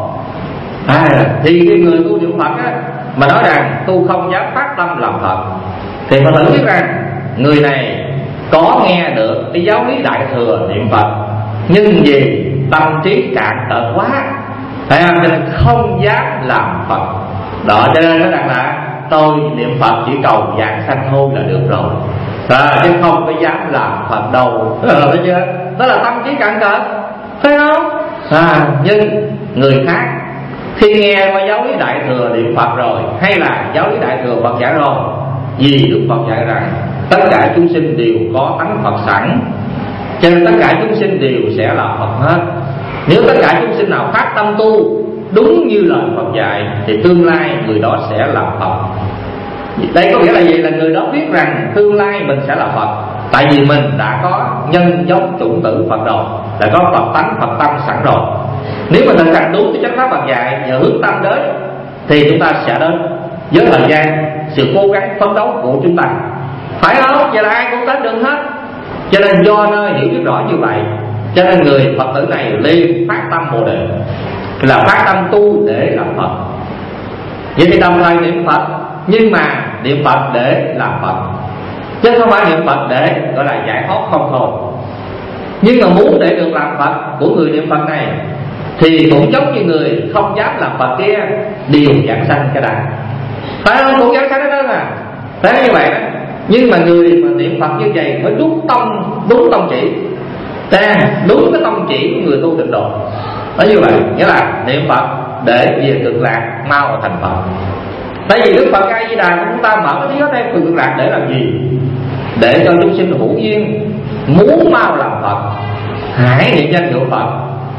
B: Thì cái người tu niệm Phật á, mà nói rằng tu không dám phát tâm làm Phật, thì mà thử biết rằng người này có nghe được cái giáo lý đại thừa niệm Phật, nhưng vì tâm trí cạn tợt quá, cho nên không dám làm Phật. Đó, cho nên nói rằng là tôi niệm Phật chỉ cầu giảng sanh thôi là được rồi, chứ không có dám làm Phật đâu. Thấy chưa? Đó là tâm trí cạn tợt, thấy không? Nhưng người khác khi nghe qua giáo lý đại thừa niệm Phật rồi, hay là giáo lý đại thừa Phật dạy rồi, vì Đức Phật dạy rằng tất cả chúng sinh đều có tánh Phật sẵn, cho nên tất cả chúng sinh đều sẽ là Phật hết. Nếu tất cả chúng sinh nào phát tâm tu đúng như lời Phật dạy thì tương lai người đó sẽ là Phật. Đây có nghĩa là gì? Là người đó biết rằng tương lai mình sẽ là Phật. Tại vì mình đã có nhân giống chủng tử Phật rồi, đã có Phật tánh Phật tâm sẵn rồi. Nếu mình thực hành đúng cái chánh pháp Phật dạy và hướng tâm đến thì chúng ta sẽ đến với thời gian, sự cố gắng phấn đấu của chúng ta, phải không? Vậy là ai cũng đến được hết. Cho nên do nơi hiểu biết rõ như vậy, cho nên người Phật tử này liền phát tâm Bồ Đề, là phát tâm tu để làm Phật. Vậy thì đồng thời niệm Phật, nhưng mà niệm Phật để làm Phật, chứ không phải niệm Phật để gọi là giải thoát không thôi. Nhưng mà muốn để được làm Phật của người niệm Phật này thì cũng giống như người không dám làm Phật kia, đều giảng sanh cái đàn, phải không? Cũng giảng sanh cái đó thế như vậy đó. Nhưng mà người mà niệm Phật như vậy mới đúng tông chỉ, đúng cái tông chỉ của người tu tịnh độ. Nói như vậy nghĩa là niệm Phật để về cực lạc mau thành Phật. Tại vì Đức Phật A Di Đà của chúng ta mở cái tiếng đây cực lạc để làm gì? Để cho chúng sinh hữu duyên muốn mau làm Phật, hãy niệm danh hiệu Phật,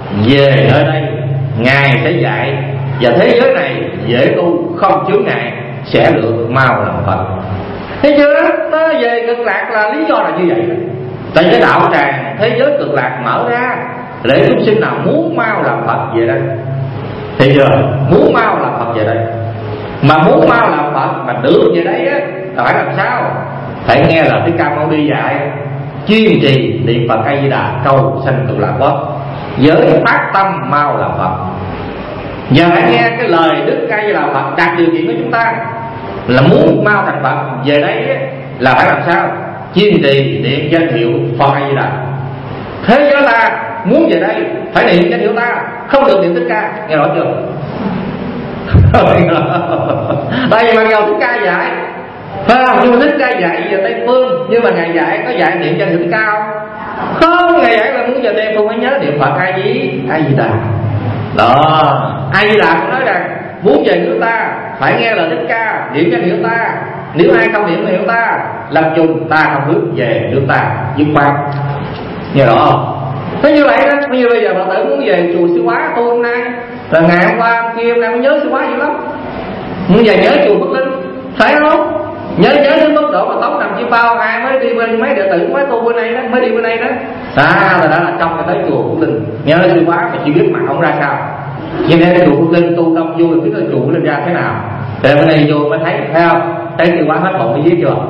B: về nơi đây Ngài sẽ dạy, và thế giới này dễ tu không chướng ngại, sẽ được mau làm Phật. Thấy chưa? Nó về cực lạc là lý do là như vậy. Tại cái đạo tràng thế giới cực lạc mở ra để chúng sinh nào muốn mau làm Phật về đây. Thấy chưa? Muốn mau làm Phật về đây. Mà muốn mau làm Phật mà được về đây á, là phải làm sao? Phải nghe lời Thích Ca Mâu Ni dạy, chuyên trì niệm Phật A Di Đà cầu sanh cực lạc quốc, với phát tâm mau làm Phật. Và hãy nghe cái lời Đức A Di Đà Phật đặt điều kiện của chúng ta là muốn mau thành Phật về đấy là phải làm sao? Chuyên trì niệm danh hiệu Phật A Di Đà. Thế giới ta muốn về đây phải niệm danh hiệu ta, không được niệm Thích Ca. Nghe rõ chưa? Tại vì mà Thích Ca dạy, phải không? Nhưng mà Thích Ca dạy về Tây Phương, nhưng mà Ngài dạy có dạy niệm danh hiệu Thích Ca không? Không, Ngài dạy là muốn về Tây Phương phải nhớ niệm Phật A Di Đà. Đó, A Di Đà cũng nói rằng muốn về nước ta phải nghe lời Thích Ca, niệm danh hiệu ta. Nếu ai không niệm hiệu ta, lâm chung ta không bước về nước ta. Dứt khoát, nghe rõ không? Thế như vậy đó, như bây giờ Phật tử muốn về chùa Sư Hóa tu hôm nay, là ngày hôm qua hôm kia hôm nay mới nhớ Sư Hóa dữ lắm, muốn về nhớ chùa Phước Linh, phải không? Nhớ đến mức độ mà tống nằm chim bao, ai mới đi bên mấy đệ tử mới tu bên này đó, mới đi bên đây đó, rồi đó là trong cái tới chùa Phước Linh nhớ Sư Hóa mà chỉ biết mặt không ra sao. Nhưng nên chùa Phước Linh tu đông vui, biết là chùa Phước Linh ra thế nào. Để bên đây vô mới thấy, thấy không? Thấy Sư Hóa hết hồn mới viết chưa?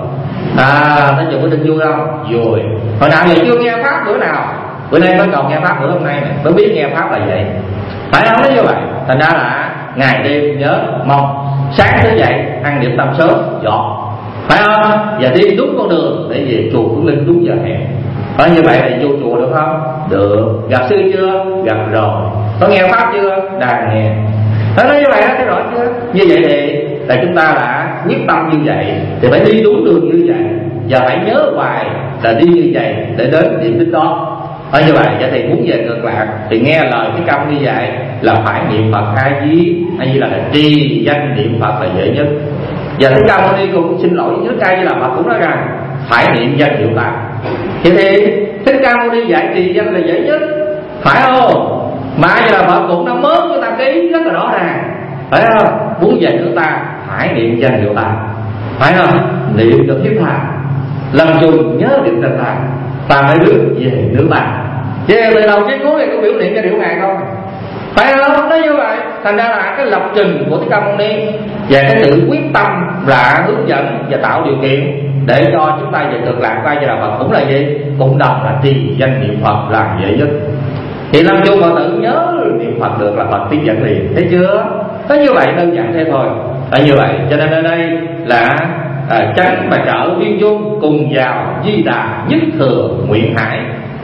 B: Thấy chùa Phước Linh vui không? Vui. Hồi nào giờ chưa nghe pháp bữa nào, bữa nay mới còn nghe pháp bữa hôm nay này, mới biết nghe pháp là vậy, phải không? Nó như vậy. Thành ra là ngày đêm nhớ mong, sáng tới dậy ăn điểm tâm sớm dọn, phải không? Và đi đúng con đường để về chùa Phước Linh đúng giờ hẹn. Có như vậy là vô chùa được không? Được. Gặp sư chưa? Gặp rồi. Có nghe pháp chưa? Đang nghe. Nói như vậy đó, thấy rõ chưa? Như vậy thì là chúng ta đã quyết tâm như vậy thì phải đi đúng đường như vậy, và phải nhớ hoài là đi như vậy để đến điểm đích đó. Như vậy thì muốn về Cực Lạc thì nghe lời cái câu như vậy là phải niệm Phật A Di là trì danh niệm Phật là dễ nhất. Và Thích Ca Mâu Ni cũng xin lỗi với Thích Ca Di Đà Phật cũng nói rằng phải niệm danh hiệu ta. Thì Thích Ca Mâu Ni dạy trì danh là dễ nhất, phải không? Mà Di Đà Phật cũng đã mớm cho ta cái rất là rõ ràng, phải không? Muốn về nước ta phải niệm danh hiệu ta, phải không? Niệm được thiết tha, lâm chung nhớ niệm tên ta, ta mới được về nước ta. Chứ từ đầu đến cuối này có biểu niệm cho điệu ngài không? Phải không? Nó như vậy. Thành ra là cái lập trình của Thích Ca Mâu Ni và cái sự quyết tâm là hướng dẫn và tạo điều kiện để cho chúng ta về Cực Lạc. Qua Di Đà Phật cũng là gì? Cũng đồng là trì danh niệm Phật là dễ nhất. Thì lâm chung Phật tử nhớ niệm Phật được là Phật tiến dẫn liền, thấy chưa? Có như vậy đơn giản thế thôi. Như vậy cho nên ở đây là chánh và trợ viên dung cùng vào Di Đà nhất thừa nguyện hải.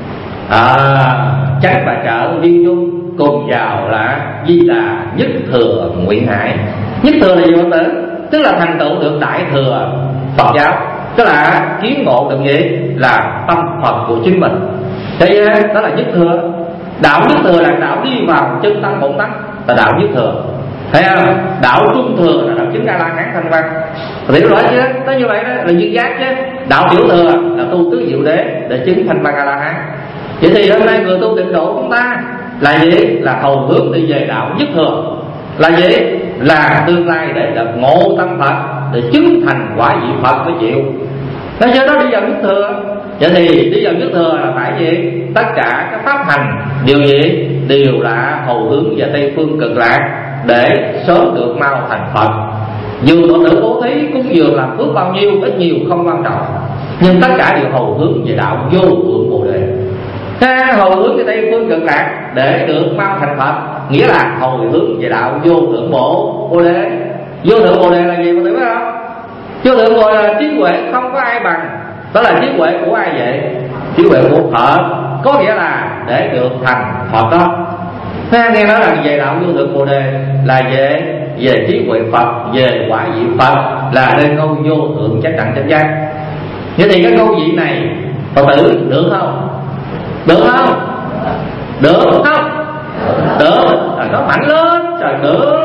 B: Chánh và trợ viên dung cùng vào là Di Đà nhất thừa nguyện hải. Nhất thừa là gì Phật tử? Tức là thành tựu được đại thừa Phật giáo, tức là kiến ngộ được gì? Là tâm Phật của chính mình. Thế đó là nhất thừa. Đạo nhất thừa là đạo đi vào chân tâm bổn tánh, là đạo nhất thừa. Thấy không? Đạo trung thừa là đạo chứng A La Hán thanh văn. Hiểu rõ chưa? Nó như vậy đó là duyên giác chứ. Đạo tiểu thừa là tu tứ diệu đế để chứng thanh văn A La Hán. Vậy thì hôm nay người tu tịnh độ chúng ta là gì? Là hầu hướng đi về đạo nhất thừa. Là gì? Là tương lai để được ngộ tâm Phật, để chứng thành quả vị Phật mới chịu. Nói cho nó đi vào nhất thừa. Vậy thì đi vào nhất thừa là phải gì? Tất cả các pháp hành điều gì? Đều là hầu hướng về Tây Phương Cực Lạc để sớm được mau thành Phật. Dù Phật tử bố thí cúng dường làm phước bao nhiêu ít nhiều không quan trọng, nhưng tất cả đều hầu hướng về đạo vô thượng Bồ Đề. Hầu hướng về Tây Phương Cực Lạc để được mau thành Phật, nghĩa là hầu hướng về đạo vô thượng Bồ Đề. Vô thượng Bồ Đề là gì Phật tử biết không? Vô thượng Bồ Đề là trí huệ không có ai bằng. Đó là trí huệ của ai vậy? Trí huệ của Phật, có nghĩa là để được thành Phật đó. Nghe nói là về đạo vô thượng Bồ Đề là về trí huệ Phật, về quả vị Phật, là lên câu vô thượng chánh đẳng chánh giác. Vậy thì cái câu vị này Phật tử được không? Được không? Được không? Được. Nó mạnh lên, trời được.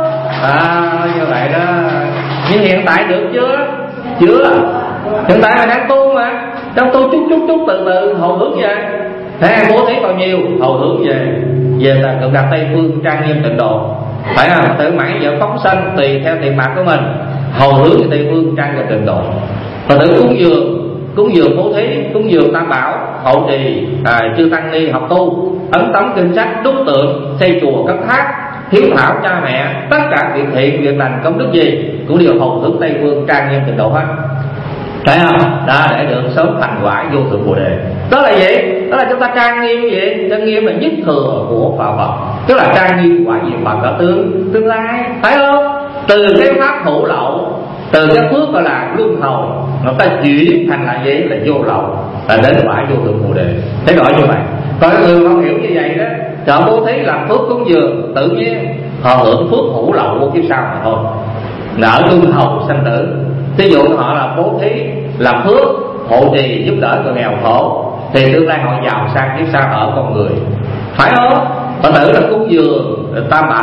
B: Như vậy đó. Nhưng hiện tại được chưa? Chưa. Hiện tại mình đang tu mà, đang tu chút từ từ hầu hướng về. Thế bố thí bao nhiêu hầu hướng về là Cực Lạc Tây Phương trang nghiêm tịnh độ, phải không? Tự mãi vợ phóng sanh tùy theo tiền bạc của mình, hầu hướng về Tây Phương trang nghiêm tịnh độ. Phật tử cúng dường bố thí, cúng dường tam bảo, hộ trì chư tăng ni học tu, ấn tống kinh sách, đúc tượng, xây chùa cất tháp, hiếu thảo cha mẹ, tất cả việc thiện việc lành công đức gì cũng đều hầu hướng Tây Phương trang nghiêm tịnh độ hết. Thấy không? Đó, để được sớm thành quả vô thượng Bồ Đề. Đó là gì? Đó là chúng ta trang nghiêm gì? Trang nghiêm là nhất thừa của Phật, tức là trang nghiêm quả vị Phật ở tương lai, phải không? Từ cái pháp hữu lậu, từ cái phước gọi là luân hồi, nó ta chuyển thành là gì? Là vô lậu, là đến quả vô thượng Bồ Đề. Thấy rõ như vậy. Còn người không hiểu như vậy đó, chọn bố thí làm phước cúng dường, tự nhiên họ hưởng phước hữu lậu của kiếp sau mà thôi, nợ luân hồi sanh tử. Ví dụ họ là bố thí làm phước, hộ trì giúp đỡ người nghèo khổ, thì tương lai họ giàu sang kiếp sau ở con người, phải không? Phật tử là cúng dường tam bảo,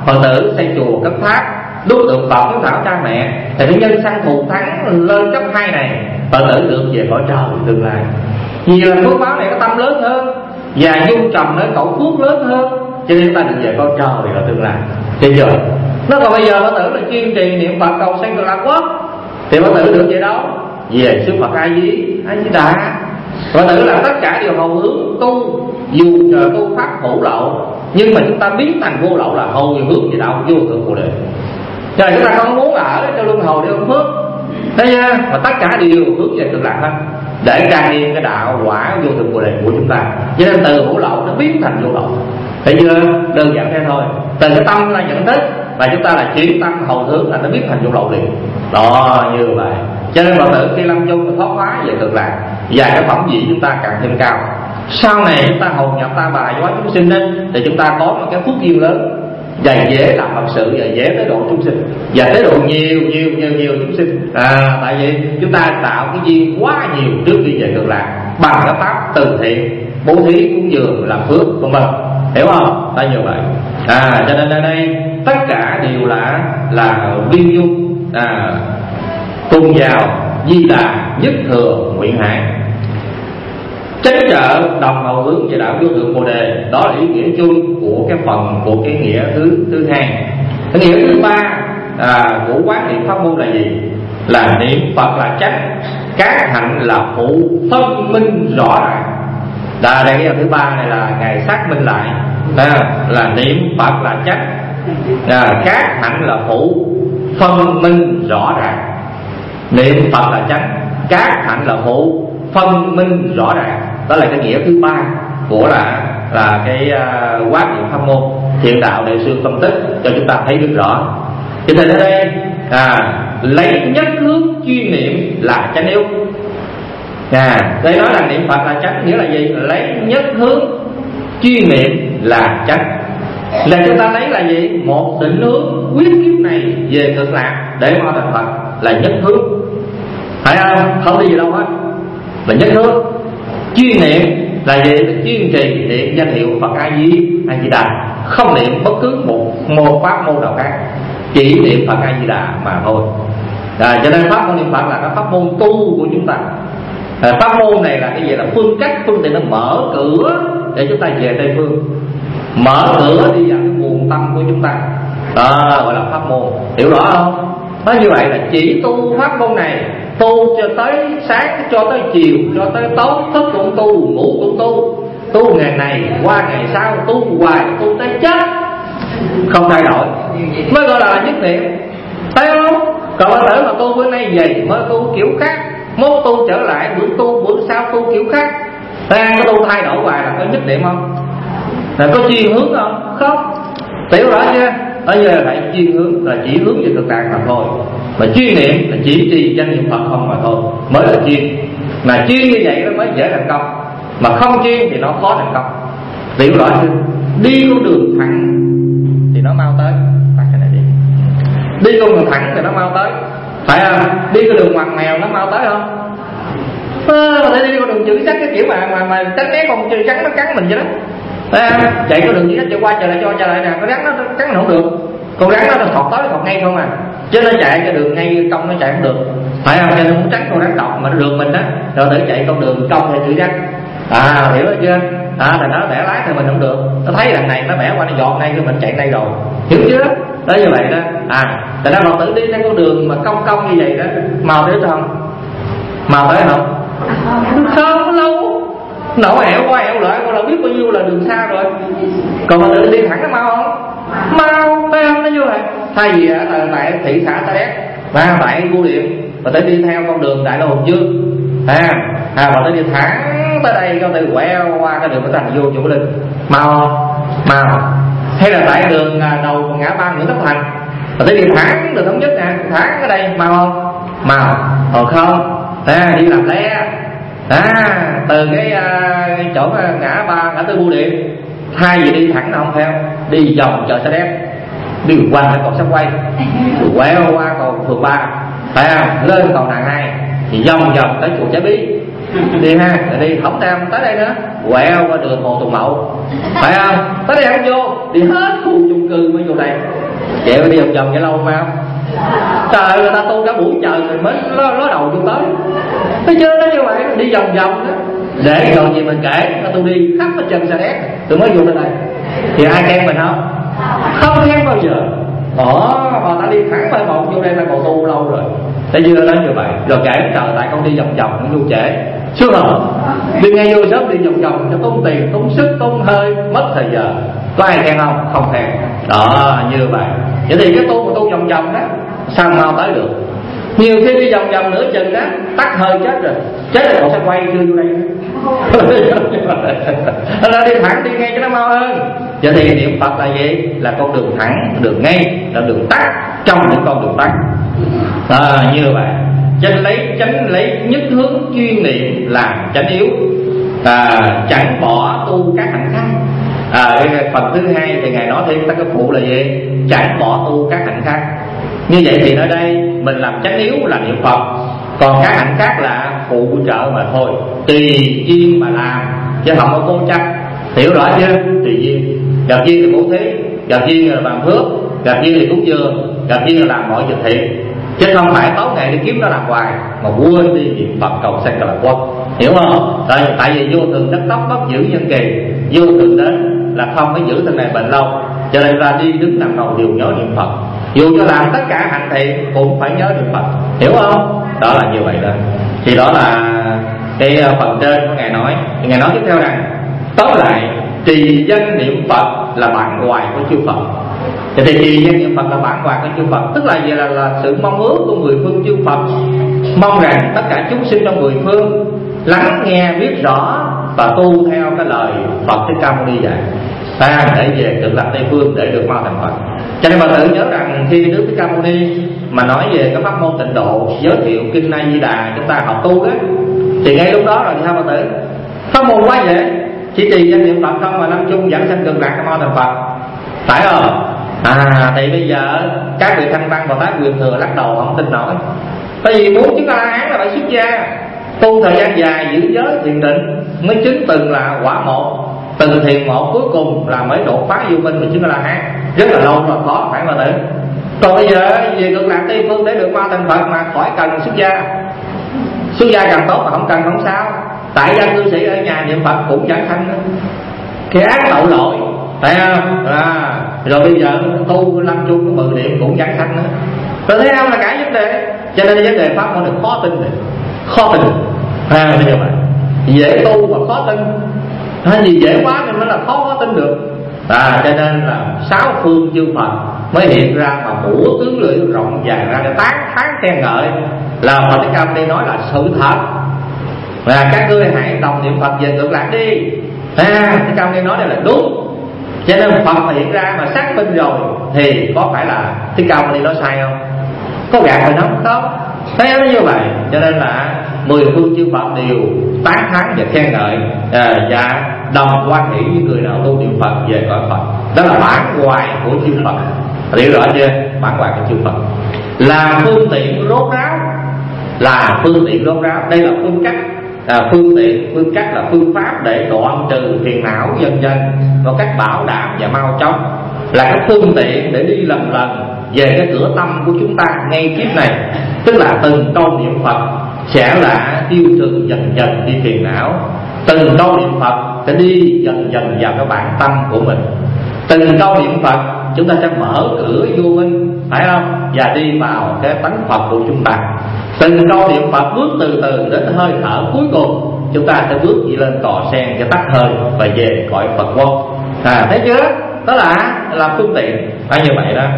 B: Phật tử xây chùa cất tháp, đúc tượng Phật hiếu thảo cha mẹ, thì cái nhân sanh thù thắng lên cấp 2 này, Phật tử được về cõi trời tương lai. Vì là phước báo này có tâm lớn hơn và dung trầm nơi cậu phước lớn hơn, cho nên ta được về cõi trời là tương lai. Thấy chưa? Nó còn bây giờ Phật tử là kiên trì niệm Phật cầu sanh cực lạc quốc, thì Phật tử được về đâu? Về sư Phật A Di Đà. Phật tử là tất cả đều hầu hướng tu, dù tu pháp hữu lậu, nhưng mà chúng ta biến thành vô lậu là hầu hướng về đạo vô thượng Bồ Đề. Cho nên chúng ta không muốn ở cho luân hồi để không phước, thấy chưa? Mà tất cả đều hướng về cực lạc hết, để trang nghiêm cái đạo quả vô thượng Bồ Đề của chúng ta. Cho nên từ hữu lậu nó biến thành vô lậu, thấy chưa? Đơn giản thế thôi. Từ cái tâm là nhận thức và chúng ta là chuyển tâm hầu hướng là nó biến thành vô lậu liền. Đó, như vậy. Cho nên Phật tử khi lâm chung là thoát hóa về cực lạc, và cái phẩm vị chúng ta càng thêm cao. Sau này chúng ta hầu nhập ta bà giáo chúng sinh đến, thì chúng ta có một cái phước duyên lớn và dễ làm Phật sự và dễ tới độ chúng sinh, và tới độ nhiều chúng sinh. Tại vì chúng ta tạo cái duyên quá nhiều trước khi về cực lạc bằng cái pháp từ thiện, bố thí, cúng dường, làm phước, vân vân. Hiểu không? Tại như vậy. Cho nên ở đây tất cả đều là viên dung cùng vào Di Đà nhất thừa nguyện hải, chánh trợ đồng hầu hướng về đạo vô thượng Bồ Đề. Đó là ý nghĩa chung của cái phần của cái nghĩa thứ hai. Cái nghĩa thứ ba của quán niệm pháp môn là gì? Là niệm Phật là chánh, các hạnh là phụ, phân minh rõ ràng. Đây cái thứ ba này là ngài xác minh lại là niệm Phật là chánh, các hạnh là phụ, phân minh rõ ràng. Niệm Phật là chánh, các hạnh là phụ, phân minh rõ ràng. Đó là cái nghĩa thứ ba của là cái quán niệm pháp môn. Thiện đạo đại sư phân tích cho chúng ta thấy rất rõ. Cho nên ở đây lấy nhất hướng chuyên niệm là chánh yếu. Đây nói là niệm Phật là chánh, nghĩa là gì? Lấy nhất hướng chuyên niệm là chánh, là chúng ta lấy là gì? Một định hướng quyết kiếp này về cực lạc để mau thành Phật là nhất hướng, phải không? Không đi gì đâu hết, là nhất hướng. Chuyên niệm là gì? Chuyên trì niệm danh hiệu Phật A Di Đà, không niệm bất cứ một pháp môn nào khác, chỉ niệm Phật A Di Đà mà thôi. Cho nên pháp môn niệm Phật là cái pháp môn tu của chúng ta. Pháp môn này là cái gì? Là phương cách, phương tiện nó mở cửa để chúng ta về Tây Phương, mở cửa đi vào cái nguồn tâm của chúng ta. Gọi là pháp môn. Hiểu rõ không? Nói như vậy là chỉ tu pháp môn này, tu cho tới sáng, cho tới chiều, cho tới tối, thức cũng tu, ngủ cũng tu, tu ngày này qua ngày sau, tu hoài, tu tới chết, không thay đổi, mới gọi là nhất niệm. Thấy không? Còn Phật tử mà tu bữa nay vậy mới tu kiểu khác, mốt tu trở lại bữa sau tu kiểu khác, có tu thay đổi hoài là có nhất niệm không? Là có chuyên hướng không? Không. Hiểu rõ chưa? Ở giờ lại chuyên hướng là chỉ hướng về cực lạc mà thôi, mà chuyên niệm là chỉ trì danh niệm Phật không mà thôi, mới là chuyên. Mà chuyên như vậy nó mới dễ thành công, mà không chuyên thì nó khó thành công. Hiểu rõ chưa? Đi con đường thẳng thì nó mau tới, tắt cái này đi con đường thẳng thì nó mau tới, phải không? Đi con đường ngoằn nghèo nó mau tới không? Mà để đi con đường chữ chắc cái kiểu mà tránh né con chữ trắng nó cắn mình vậy đó. Chạy có đường gì đó, chạy qua chạy lại cho chạy lại nè, con rắn nó cắn mình không được, con rắn nó thọt tới thọt ngay không chứ nó chạy cái đường ngay cong nó chạy không được, phải không? Cho nên muốn tránh con rắn độc mà nó được mình đó, rồi tự chạy con đường cong thì chữ rắn. Hiểu chưa? Thành nó bẻ lái thì mình không được, nó thấy lần này nó bẻ qua nó giọt đây rồi mình chạy đây rồi, hiểu chưa? Đó như vậy đó. Tại đó Phật tử đi theo con đường mà cong như vậy đó, mau tới không? Mau tới không? Không lâu, nổ ẻo qua ẻo lại, con đã biết bao nhiêu là đường xa rồi. Còn mà tự đi thẳng nó mau không? Mau, phải không? Nó như vậy. Thay vì tại thị xã Sa Đéc và tại Bưu Điện, mà tới đi theo con đường Đại Lộ Hùng Dương, mà tới đi thẳng tới đây, con tự quẹo qua cái đường của thành vô Chủ Linh, mau, hay là tại đường đầu ngã ba Nguyễn Tất Thành, mà tới đi thẳng đường Thống Nhất nè, thẳng ở đây, mau không? Mau, còn không, đi làm lé. Từ cái chỗ ngã tư Bưu Điện, thay vì đi thẳng là không theo, đi vòng chợ Sa Đéc, đi qua cái cầu Sắp Quay, quẹo qua cầu Phường 3, phải không? Lên cầu Nàng 2 thì vòng tới chùa Trái Bí, đi đi không theo tới đây nữa, quẹo qua đường Hồ Tùng Mậu, phải không? Tới đây không vô, đi hết khu chung cư cư mới vô đây. Vậy đi vòng vòng vậy lâu phải không? Trời ơi, người ta tu cả buổi trời rồi mới ló đầu vô tới. Thấy chưa, nó như vậy, đi vòng vòng đó. Để rồi gì mình kể, tôi đi khắp hết chân Sa Đéc tôi mới vô tới đây. Thì ai khen mình không? Không khen bao giờ. Họ ta đi thẳng bài một vô đây là còn tu lâu rồi. Thấy chưa, nó như vậy. Rồi kể trời, tại con đi vòng vòng nó vô trễ. Chưa hả? Đi ngay vô sớm đi vòng vòng cho tốn tiền, tốn sức, tốn hơi, mất thời giờ. Có ai khen không? Không khen. Đó, như vậy. Vậy thì cái tu mà tu vòng vòng đó sao mau tới được? Nhiều khi đi vòng vòng nửa chừng đó tắt hơi chết rồi. Chết rồi cậu sẽ quay chưa vô đây. Nó đi thẳng đi ngay cho nó mau hơn. Vậy thì niệm Phật là gì? Là con đường thẳng, đường ngay, là đường tắt trong những con đường tắt. Như vậy. Tránh lấy nhất hướng chuyên niệm làm chánh yếu. Chẳng bỏ tu các hạnh khác. Phần thứ hai thì Ngài nói thêm các cái phụ là gì? Chẳng bỏ tu các hạnh khác. Như vậy thì ở đây mình làm chánh yếu là niệm Phật, còn các hạnh khác là phụ trợ mà thôi, tùy duyên mà làm chứ không có cố chấp. Hiểu rõ chưa? Tùy duyên. Gặp duyên thì bố thí, gặp duyên là làm phước, gặp duyên thì cúng dường, gặp duyên là làm mọi việc thiện, chứ không phải tối ngày đi kiếm nó làm hoài mà quên đi niệm Phật cầu sanh cực lạc quốc. Hiểu không? Tại vì vô thường đất tóc bất giữ nhân kỳ, vô thường đến là không có giữ thân này bệnh lâu, cho nên ra đi đứng nằm ngồi đều nhớ niệm Phật. Dù cho làm tất cả hành thiện cũng phải nhớ niệm Phật. Hiểu không? Đó là như vậy đó. Thì đó là cái phần trên của Ngài nói. Thì Ngài nói tiếp theo rằng tóm lại trì danh niệm Phật là bản hoài của chư Phật. Thì trì danh niệm Phật là bản hoài của chư Phật, tức là vậy là sự mong ước của mười phương chư Phật, mong rằng tất cả chúng sinh trong mười phương lắng nghe biết rõ và tu theo cái lời Phật Thích Ca Mâu Ni dạy, để về Cực Lạc Tây Phương để được mau thành Phật. Cho nên bà tự nhớ rằng khi Đức Thích Ca Mâu Ni mà nói về cái pháp môn tịnh độ, giới thiệu kinh A Di Đà chúng ta học tu đó, thì ngay lúc đó rồi thì sao bà tử? Pháp môn quá dễ, chỉ trì danh niệm Phật không mà lâm chung dẫn sanh Cực Lạc mau thành Phật, phải không? Thì bây giờ các vị thanh văn Bồ Tát Quyền Thừa lắc đầu không tin nổi. Tại vì muốn chứng A-la-hán là phải xuất gia, tu thời gian dài giữ giới thiền định mới chứng từng là quả một, từng thiền một cuối cùng là mới đột phá vô minh và chứng A-la-hán. Rất là lâu và khó, phải mà tử. Còn bây giờ về Cực Lạc Tây Phương để được mau thành Phật mà khỏi cần xuất gia. Xuất gia càng tốt mà không cần không sao. Tại gia cư sĩ ở nhà niệm Phật cũng giảng sanh đó. Cái ác tội lỗi, phải không? Rồi bây giờ tu lâm chung cái 10 niệm cũng giảng sanh nữa. Rồi thấy không, là cả vấn đề. Cho nên vấn đề pháp môn này khó tin này, khó tin. Bây giờ vậy dễ tu mà khó tin, vì dễ quá nên mới là khó tin được. Cho nên là 6 phương chư Phật mới hiện ra mà phủ tướng lưỡi rộng dài ra để tán thán khen ngợi là Phật Thích Ca Mâu Ni nói là sự thật, và các ngươi hãy đồng niệm Phật về Cực Lạc đi. Thích Ca Mâu Ni nói đây là đúng. Cho nên Phật mà hiện ra mà xác minh rồi thì có phải là Thích Ca Mâu Ni nói sai không? Có gạt rồi không? Thấy nó như vậy. Cho nên là 10 phương chư Phật đều tán thán và khen ngợi và đồng quan hỷ với người nào tu niệm Phật về cõi Phật. Đó là bản hoài của chư Phật. Hiểu rõ chưa? Bản hoài của chư Phật là phương tiện rốt ráo, là phương tiện rốt ráo. Đây là phương cách, phương tiện, phương cách là phương pháp để đoạn trừ phiền não dần dần một cách bảo đảm và mau chóng, là cái phương tiện để đi lần lần về cái cửa tâm của chúng ta ngay kiếp này. Tức là từng câu niệm Phật sẽ là tiêu trừ dần dần đi phiền não, từng câu niệm Phật sẽ đi dần dần vào cái bản tâm của mình, từng câu niệm Phật chúng ta sẽ mở cửa vô minh, phải không? Và đi vào cái tánh Phật của chúng ta. Từng câu niệm Phật bước từ từ đến hơi thở cuối cùng chúng ta sẽ bước đi lên cò sen cho tắt hơi và về cõi Phật quốc. Thấy chưa? Đó là phương tiện, phải như vậy đó.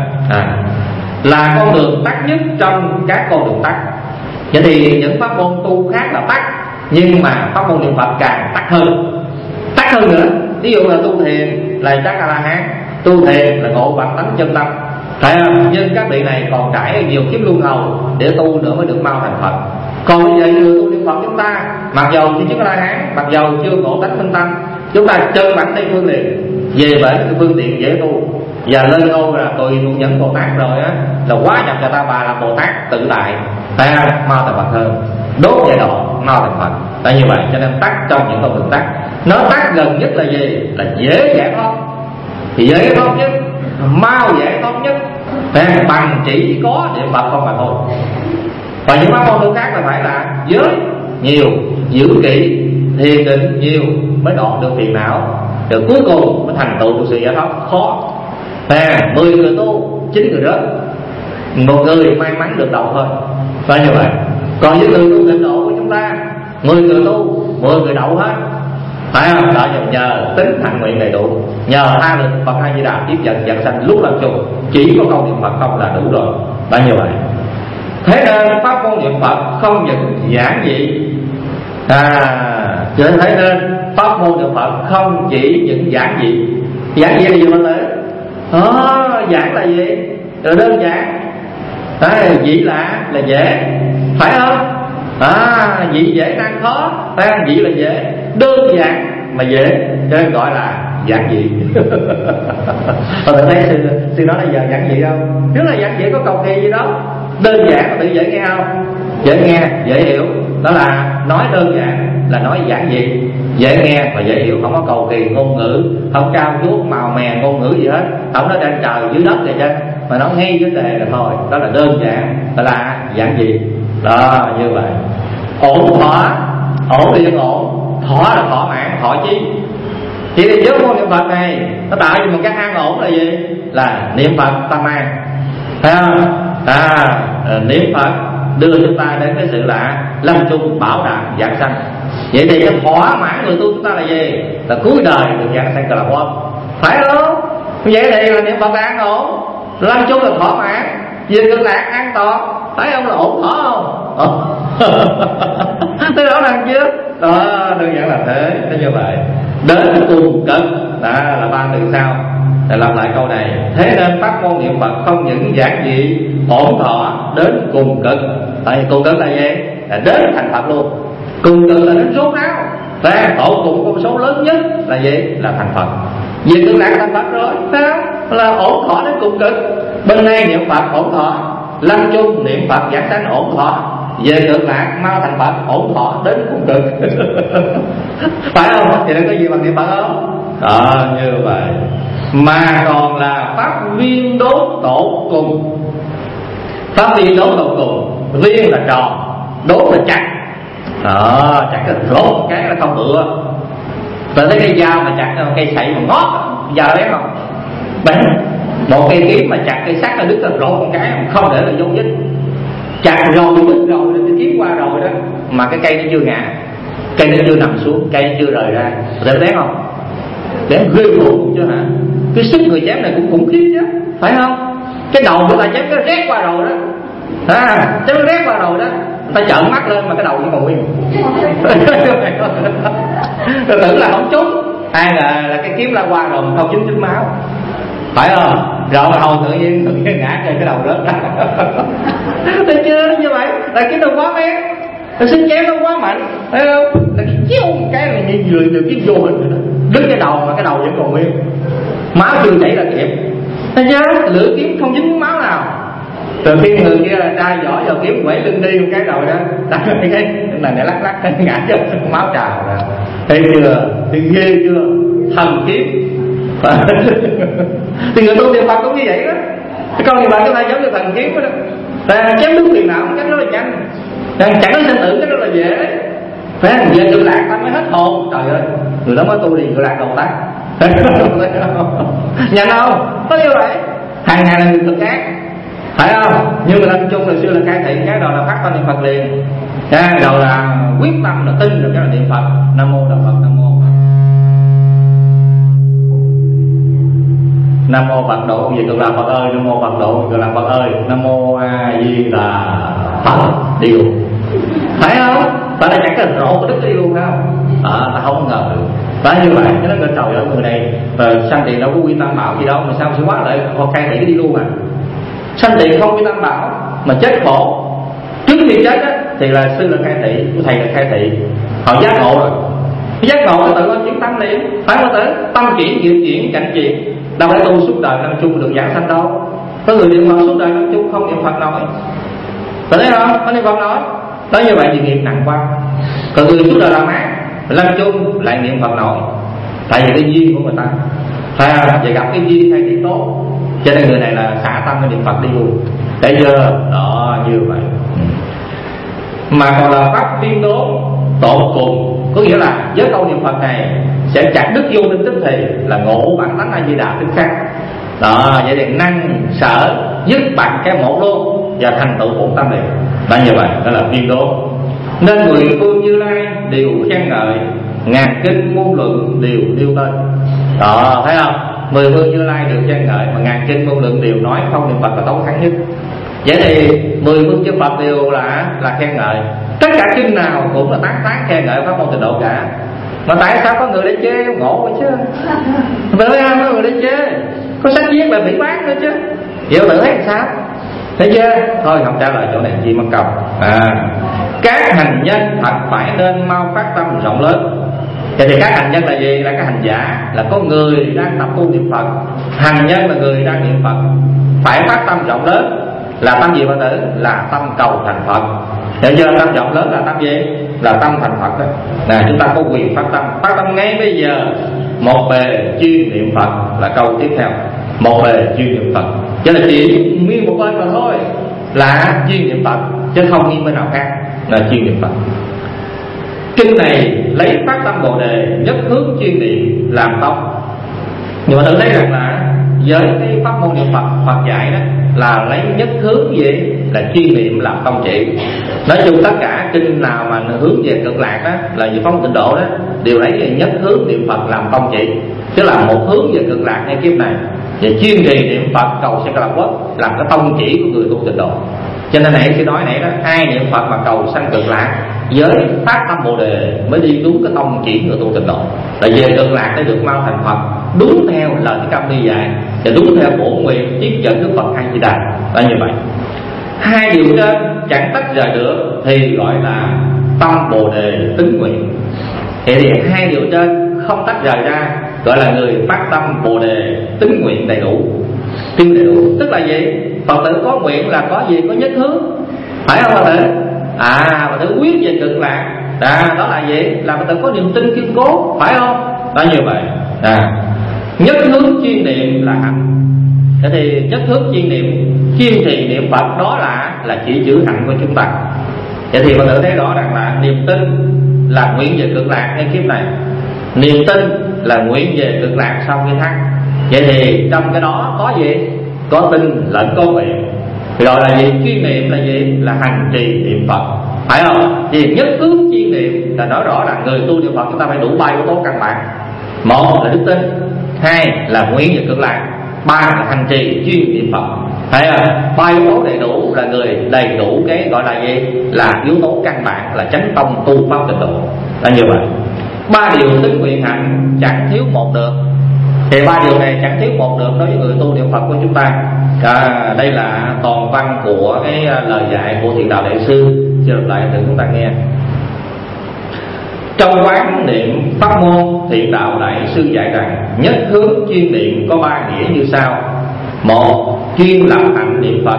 B: Là con đường tắt nhất trong các con đường tắt. Vậy thì những pháp môn tu khác là tắt, nhưng mà pháp môn niệm Phật càng tắt hơn nữa. Ví dụ là tu thiền là chắc A-la-hán, tu thiền là ngộ bản tánh chân tâm, phải không? Nhưng các vị này còn trải nhiều kiếp luân hồi để tu nữa mới được mau thành Phật. Còn bây giờ người tu niệm Phật chúng ta mặc dầu chưa chứng A-la-hán, mặc dầu chưa ngộ tánh minh tâm, chúng ta chân bản Tây Phương liền, về bển cái phương tiện dễ tu. Và lên ngôi là tùy tu nhẫn Bồ Tát rồi á, là quá nhập cho ta bà là Bồ Tát tự tại, mau thành Phật hơn, đốt giai đoạn mau thành Phật. Tại như vậy cho nên tắt trong những con đường tắt. Nó tắt gần nhất là gì? Là dễ giải thoát. Thì dễ thoát nhất mau dễ tốt nhất, bằng chỉ có niệm Phật không mà thôi. Và những pháp môn tu khác là phải là giới nhiều, giữ kỹ, thiền định nhiều mới đoạn được phiền não, rồi cuối cùng mới thành tựu được sự giải thoát. Khó. 10 người tu 9 người rớt, một người may mắn được đầu thôi, phải như vậy. Còn với người tu tịnh độ của chúng ta 10 người tu 10 người đậu hết, phải không? Đó nhờ tính thành nguyện đầy đủ, nhờ tha lực Phật A Di Đà tiếp dẫn dẫn sanh lúc làm chung, chỉ có câu niệm Phật không là đủ rồi, phải như vậy. Thế nên pháp môn niệm Phật không những giản dị, thế nên pháp môn niệm Phật không chỉ những giản dị. Giản dị là gì mọi người? Giản là gì? Rồi đơn giản. Dị là dễ, phải không? Dị dễ năng khó, dị là dễ, đơn giản mà dễ, cho nên gọi là giản dị. Tôi thấy sư nói là giờ giản dị đâu, trước là giản dị có cầu kỳ gì đó, đơn giản là tự dễ nghe không? Dễ nghe, dễ hiểu. Đó là nói đơn giản là nói giản dị, dễ nghe và dễ hiểu, không có cầu kỳ ngôn ngữ, không trao chuốt màu mè ngôn ngữ gì hết, không nói trên trời dưới đất vậy chứ, mà nói ngay vấn đề là thôi. Đó là đơn giản, đó là giản dị. Đó, như vậy. Ổn thỏa, ổn thì vẫn ổn, thỏa là thỏa mãn, thỏa chí. Thì với môn niệm Phật này nó tạo cho một cái an ổn là gì? Là niệm Phật tâm an, thấy không? Niệm Phật đưa chúng ta đến cái sự là lâm chung bảo đảm giảng sanh. Vậy thì cái thỏa mãn người tu chúng ta là gì? Là cuối đời được giảng sanh Cực Lạc Quốc, phải không? Vậy thì là niệm Phật là an ổn, lâm chung là thỏa mãn, về Cực Lạc an toàn, phải không? Là ổn thỏa không? Thế rõ ràng chưa? Đó, đơn giản là thế. Thế như vậy đến cùng cực là ba từ sau. Để làm lại câu này. Thế nên pháp môn niệm Phật không những giản dị, ổn thỏa, đến cùng cực. Tại vì cùng cực là gì? Là đến thành Phật luôn. Cùng cực là đến số nào? Và tổ cùng con số lớn nhất là gì? Là thành Phật. Vì Cực Lạc thành Phật rồi, sao? Là ổn thỏa đến cùng cực. Bên này niệm Phật ổn thỏa, lâm chung niệm Phật giảng sanh ổn thỏa, về Cực Lạc mau thành Phật ổn thỏa đến cùng cực. Phải không? Thì có gì bằng niệm Phật không? Như vậy. Mà còn là pháp viên đốt tổ cùng. Pháp viên đốt tổ cùng. Viên là tròn, đốt là chặt. Chặt là rốt cái là không bựa. Rồi thấy cây dao mà chặt cây sậy mà ngót, giờ đấy không? Bén. Một cây kiếm mà chặt cây sắt là đứt là rốt một cái, không để là dấu vết. Chặt rồi đứt rồi thì kiếm qua rồi đó, mà cái cây nó chưa ngã, cây nó chưa nằm xuống, cây nó chưa rời ra, để bén không? Để ghê gớm chứ hả? Cái sức người chém này cũng khủng khiếp chứ, phải không? Cái đầu của ta chém cái rét qua rồi đó, chém cái rét qua rồi đó, ta trợn mắt lên mà cái đầu vẫn còn nguyên. Tôi tưởng là không trúng, ai là cái kiếm la qua rồi không dính máu, phải không? Rồi mà hồi tự nhiên ngã trên cái đầu rớt ra. Thấy chưa? Như vậy là cái đầu quá mét, là sức chém nó quá mạnh, thấy không? Là cái chiếu một cái là như vừa cái vô hình rồi đó, đứt cái đầu mà cái đầu vẫn còn nguyên, máu chưa chảy là kịp. Thấy chưa? Lưỡi kiếm không dính máu nào. Từ khi người kia là trai giỏi vào kiếm quẩy lưng đi một cái rồi đó, cái này lắc lắc ngã chết máu trào rồi. Thấy chưa? Thì ghê chưa? Thần kiếm. Thì người tu niệm Phật cũng như vậy đó. Cái con niệm Phật chúng ta giống như thần kiếm đó. Chém đúng tiền nào cái đó là nhanh, chẳng có sinh tử cái đó là dễ. Phải không? Về Cực Lạc ta mới hết hồn. Trời ơi, người đó mới tu đi Cực Lạc đầu tác. Nhanh không? Có như vậy. Hàng ngày là người thực khác, phải không? Nhưng mà lâm chung là xưa là khai thị, cái đầu là phát tâm niệm Phật liền, cái đầu là quyết tâm là tin được cái là niệm Phật. Nam mô Đạo Phật, Nam mô Nam mô Phật độ về Cực Lạc Phật ơi, Nam mô Phật độ về Cực Lạc Phật ơi, Nam mô A Di Đà Phật. Điều phải không? Ta đã chẳng cần rộ của Đức đi luôn không? Ta không ngờ được. Phải như vậy, cho nên trời ơi người này sanh tiền đâu có quy tam bảo gì đâu, mà sao sẽ quá lại họ khai thị cái đi luôn à? Sanh tiền không quy tam bảo mà chết khổ. Trước khi chết á thì là sư là khai thị, của thầy là khai thị, họ giác ngộ rồi. Giác ngộ là tự có chuyển tâm liền, phải không? Tự tâm chuyển, nghiệp chuyển, cảnh chuyển. Đâu phải tu suốt đời năm chung được giảng sanh đâu. Có người niệm Phật suốt đời năm chung không niệm Phật nổi. Phải thấy không? Không niệm Phật nổi. Nói như vậy thì nghiệp nặng quá. Còn người suốt đời làm ác, năm chung lại niệm Phật nổi. Tại vì cái duyên của người ta, phải không? Vậy gặp cái duyên hay thì tốt, Cho nên người này là xả tâm cái niệm Phật đi luôn. Thấy chưa? Đó, như vậy. Mà còn là pháp tiên đốn tột cùng, có nghĩa là với câu niệm Phật này sẽ chặt đứt vô minh tức thì, là ngộ bản tánh A Di Đà tức khắc. Đó, vậy thì năng sở dứt bằng cái một luôn và thành tựu bổn tâm liền. Đó, như vậy đó là tiên đốn. Nên mười phương Như Lai đều khen ngợi, ngàn kinh muôn luận đều nêu tên. Đó, thấy không? Mười phương Như Lai đều khen ngợi, mà ngàn kinh muôn luận đều nói không niệm Phật là tối thắng nhất. Vậy thì mười phương chư Phật đều là khen ngợi. Tất cả kinh nào cũng là tán khen ngợi pháp môn Tịnh Độ cả. Mà tại sao có người để chê? Ngộ vậy chứ. Vậy có người để chê, có sách viết là bị bán nữa chứ. Vậy tự thấy sao? Thấy chưa? Thôi không trả lời chỗ này chi mất công. Các hành nhân thật phải nên mau phát tâm rộng lớn. Vậy thì các hành nhân là gì? Là các hành giả, là có người đang tập tu niệm Phật. Hành nhân là người đang niệm Phật, phải phát tâm rộng lớn. Là tâm gì Phật tử? Là tâm cầu thành Phật. Hiểu chưa? Tâm rộng lớn là tâm gì? Là tâm thành Phật đó. Chúng ta có quyền phát tâm ngay bây giờ. Một bề chuyên niệm Phật là câu tiếp theo. Một bề chuyên niệm Phật, chứ là chỉ nguyên một bên mà thôi, là chuyên niệm Phật, chứ không nghiêng bên nào khác, là chuyên niệm Phật. Kinh này lấy phát tâm Bồ Đề nhất hướng chuyên niệm làm tông. Nhưng mà tôi thấy rằng là với cái pháp môn niệm Phật, Phật dạy đó là lấy nhất hướng gì? Là chuyên niệm làm tông chỉ. Nói chung tất cả kinh nào mà hướng về cực lạc đó, là về pháp môn Tịnh Độ đó, đều lấy về nhất hướng niệm Phật làm tông chỉ. Tức là một hướng về cực lạc ngay kiếp này, và chuyên trì niệm Phật cầu sanh Cực Lạc Quốc làm cái tông chỉ của người tu Tịnh Độ. Cho nên nãy khi nói nãy đó, ai niệm Phật mà cầu sanh Cực Lạc với phát tâm Bồ Đề mới đi đúng cái tông chỉ người tu Tịnh Độ, là về Cực Lạc để được mau thành Phật, đúng theo lời Thích Ca Mâu Ni dạy và đúng theo bổn nguyện tiếp dẫn Đức Phật A Di Đà. Là như vậy. Hai điều trên chẳng tách rời được thì gọi là tâm Bồ Đề tính nguyện. Thì hai điều trên không tách rời ra gọi là người phát tâm Bồ Đề tính nguyện đầy đủ. Tính đầy đủ tức là gì? Phật tử có nguyện là có gì? Có nhất hướng, phải không Phật tử? Phật tử quyết về Cực Lạc, đó là gì? Là Phật tử có niềm tin kiên cố, phải không? Đó, như vậy. Nhất hướng chuyên niệm là hạnh. Thế thì nhất hướng chuyên niệm, kiên trì niệm Phật, đó là chỉ chữ hạnh của chúng ta. Vậy thì Phật tử thấy rõ rằng là niềm tin là nguyện về Cực Lạc ngay kiếp này, niềm tin là nguyện về Cực Lạc sau khi thắng. Vậy thì trong cái đó có gì? Có tin lẫn có nguyện. Rồi là gì? Chuyên niệm là gì? Là hành trì niệm Phật, phải không? Vì nhất hướng chuyên niệm là nói rõ là người tu niệm Phật chúng ta phải đủ ba yếu tố căn bản. Một là đức tin, hai là nguyện về Cực Lạc, ba là hành trì chuyên niệm Phật. Thấy không? Ba yếu tố đầy đủ là người đầy đủ cái gọi là gì? Là yếu tố căn bản, là chánh tông tu pháp Tịnh Độ. Là như vậy. Ba điều tính nguyện hạnh chẳng thiếu một được. Thì ba điều này chẳng thiếu một được đối với người tu niệm Phật của chúng ta. Đây là toàn văn của cái lời dạy của Thiện Đạo Đại Sư. Chưa đọc lại từ chúng ta nghe. Trong quán niệm pháp môn, Thiện Đạo Đại Sư dạy rằng nhất hướng chuyên niệm có ba nghĩa như sau. Một, chuyên lập hạnh niệm Phật,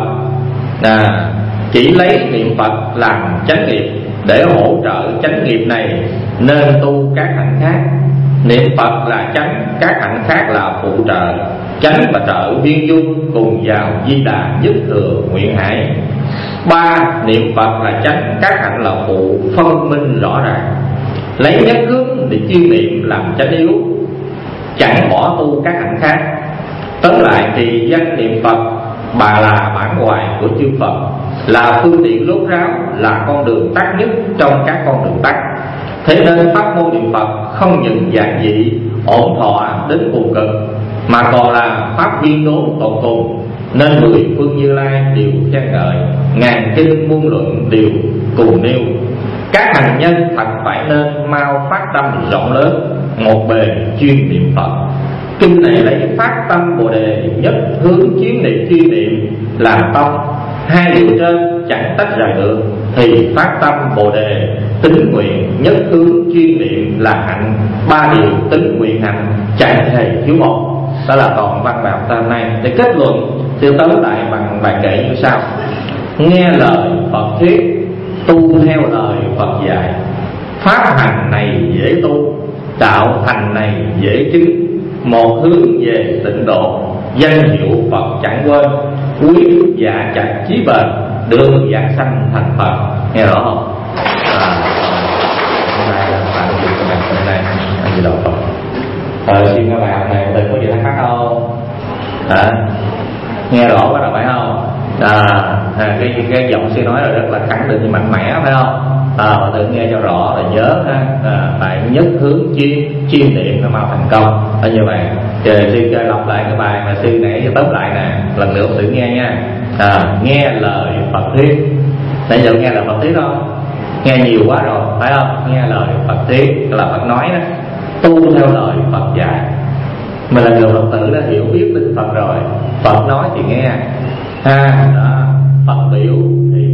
B: chỉ lấy niệm Phật làm chánh nghiệp. Để hỗ trợ chánh nghiệp này nên tu các hạnh khác. Niệm Phật là chánh, các hạnh khác là phụ trợ. Chánh và trợ viên dung, cùng vào Di Đà nhất thừa nguyện hải. Ba, niệm Phật là chánh, các hạnh là phụ, phân minh rõ ràng. Lấy nhất hướng để chuyên niệm làm chánh yếu, chẳng bỏ tu các hạnh khác. Tóm lại thì danh niệm Phật bà là bản hoài của chư Phật, là phương tiện lốt ráo, là con đường tắt nhất trong các con đường tắt. Thế nên pháp môn niệm Phật không những giản dị ổn thọ đến cùng cực, mà còn là pháp viên đốn tột cùng. Nên mười phương Như Lai đều khen ngợi, ngàn kinh muôn luận đều cùng nêu. Các hành nhân thật phải nên mau phát tâm rộng lớn, một bề chuyên niệm Phật. Kinh này lấy phát tâm Bồ Đề nhất hướng chuyên niệm làm tông. Hai điều trên chẳng tách rời được thì phát tâm Bồ Đề tính nguyện nhất hướng chuyên niệm là hạnh. Ba điều tính nguyện hạnh chẳng hề thiếu một. Đó là toàn văn bài học hôm nay. Để kết luận thì tóm lại bằng bài kệ như sau. Nghe lời Phật thuyết, tu theo lời Phật dạy. Pháp hành này dễ tu, đạo hành này dễ chứng. Một hướng về Tịnh Độ, danh hiệu Phật chẳng quên, quyết dạ chặt chí bền, được dạng sanh thành Phật. Nghe rõ không? Hôm nay là bạn dùng các bạn hôm nay anh chị đọc Phật. Xin các bạn này từng có gì thắc mắc không? Nghe rõ bắt đầu phải không? Cái giọng sư nói là rất là khẳng định mạnh mẽ phải không? Và tự nghe cho rõ là nhớ ha. Bài nhất hướng chuyên niệm nó mau thành công. Như vậy sư chơi lặp lại cái bài mà sư nãy tóm lại nè, lần nữa tự nghe nha. Nghe lời Phật thuyết. Nãy giờ nghe lời Phật thuyết không? Nghe nhiều quá rồi phải không? Nghe lời Phật thuyết là Phật nói đó, tu theo lời Phật dạy. Mình là người Phật tử đã hiểu biết tin Phật rồi, Phật nói thì nghe đó. Phật biểu thì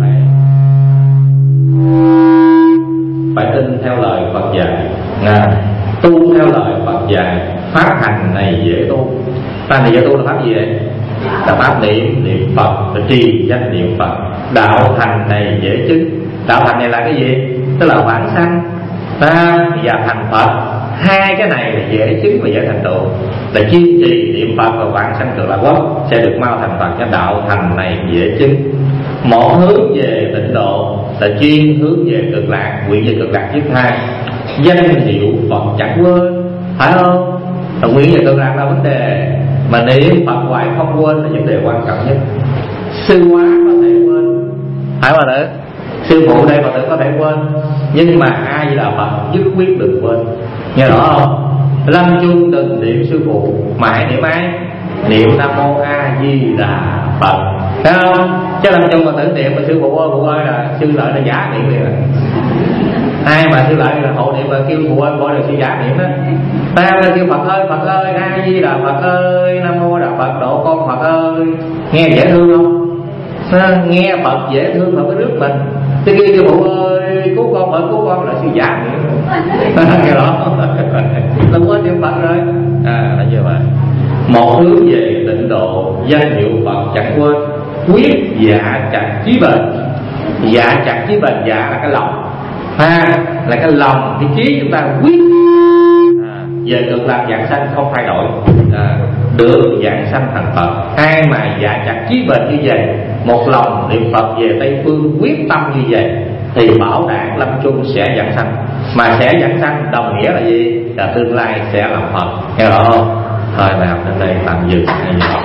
B: phải tin theo lời Phật dạy, tu theo lời Phật dạy. Pháp hành này dễ tu. Pháp này dễ tu là pháp gì vậy? Là pháp niệm Phật, là trì danh niệm Phật. Đạo hành này dễ chứng. Đạo hành này là cái gì? Tức là vãng sanh và thành Phật. Hai cái này là dễ chứng và dễ thành tựu, là kiên trì niệm Phật và vãng sanh cực lạc quốc sẽ được mau thành Phật. Cái đạo hành này dễ chứng. Một hướng về tịnh độ là chuyên hướng về cực lạc, nguyện về cực lạc kiếp hai. Danh hiệu Phật chẳng quên, phải không? Là nguyện về cực lạc là vấn đề, mà niệm Phật hoài không quên là vấn đề quan trọng nhất. Sư hóa có thể quên, phải không ạ? Sư phụ đây Phật tử có thể quên, nhưng mà ai là Phật nhất quyết đừng quên. Nghe rõ không? Lâm chung đừng niệm sư phụ, mà hãy niệm ai? Niệm Nam Mô A Di Đà Phật, thấy không? Chứ lâm chung mà tử niệm mà sư phụ ơi là sư lợi là giả niệm liền. Ai mà sư lợi là hộ niệm mà kêu phụ ơi gọi là sư giả niệm đó. Ta là kêu Phật ơi A Di Đà Phật ơi, Nam Mô Đà Phật độ con Phật ơi. Nghe dễ thương không? Nghe Phật dễ thương mà với nước mình. Thế kia kêu phụ ơi cứu con, Phật cứu con là sư giả niệm. Nghe rõ không? Là quên niệm Phật rồi. Là như vậy. Một hướng về tịnh độ, danh hiệu Phật chẳng quên, quyết dạ chặt chí bền. Dạ chặt chí bền, dạ là cái lòng, là cái lòng, cái chí chúng ta quyết về cực lạc dạng sanh không thay đổi, được dạng sanh thành Phật. Ai mà dạ chặt chí bền như vậy, một lòng niệm Phật về Tây Phương, quyết tâm như vậy, thì bảo đảm lâm chung sẽ dạng sanh. Mà sẽ dạng sanh đồng nghĩa là gì? Là tương lai sẽ làm Phật. Nghe rõ không? Thôi nào đến đây tạm dừng.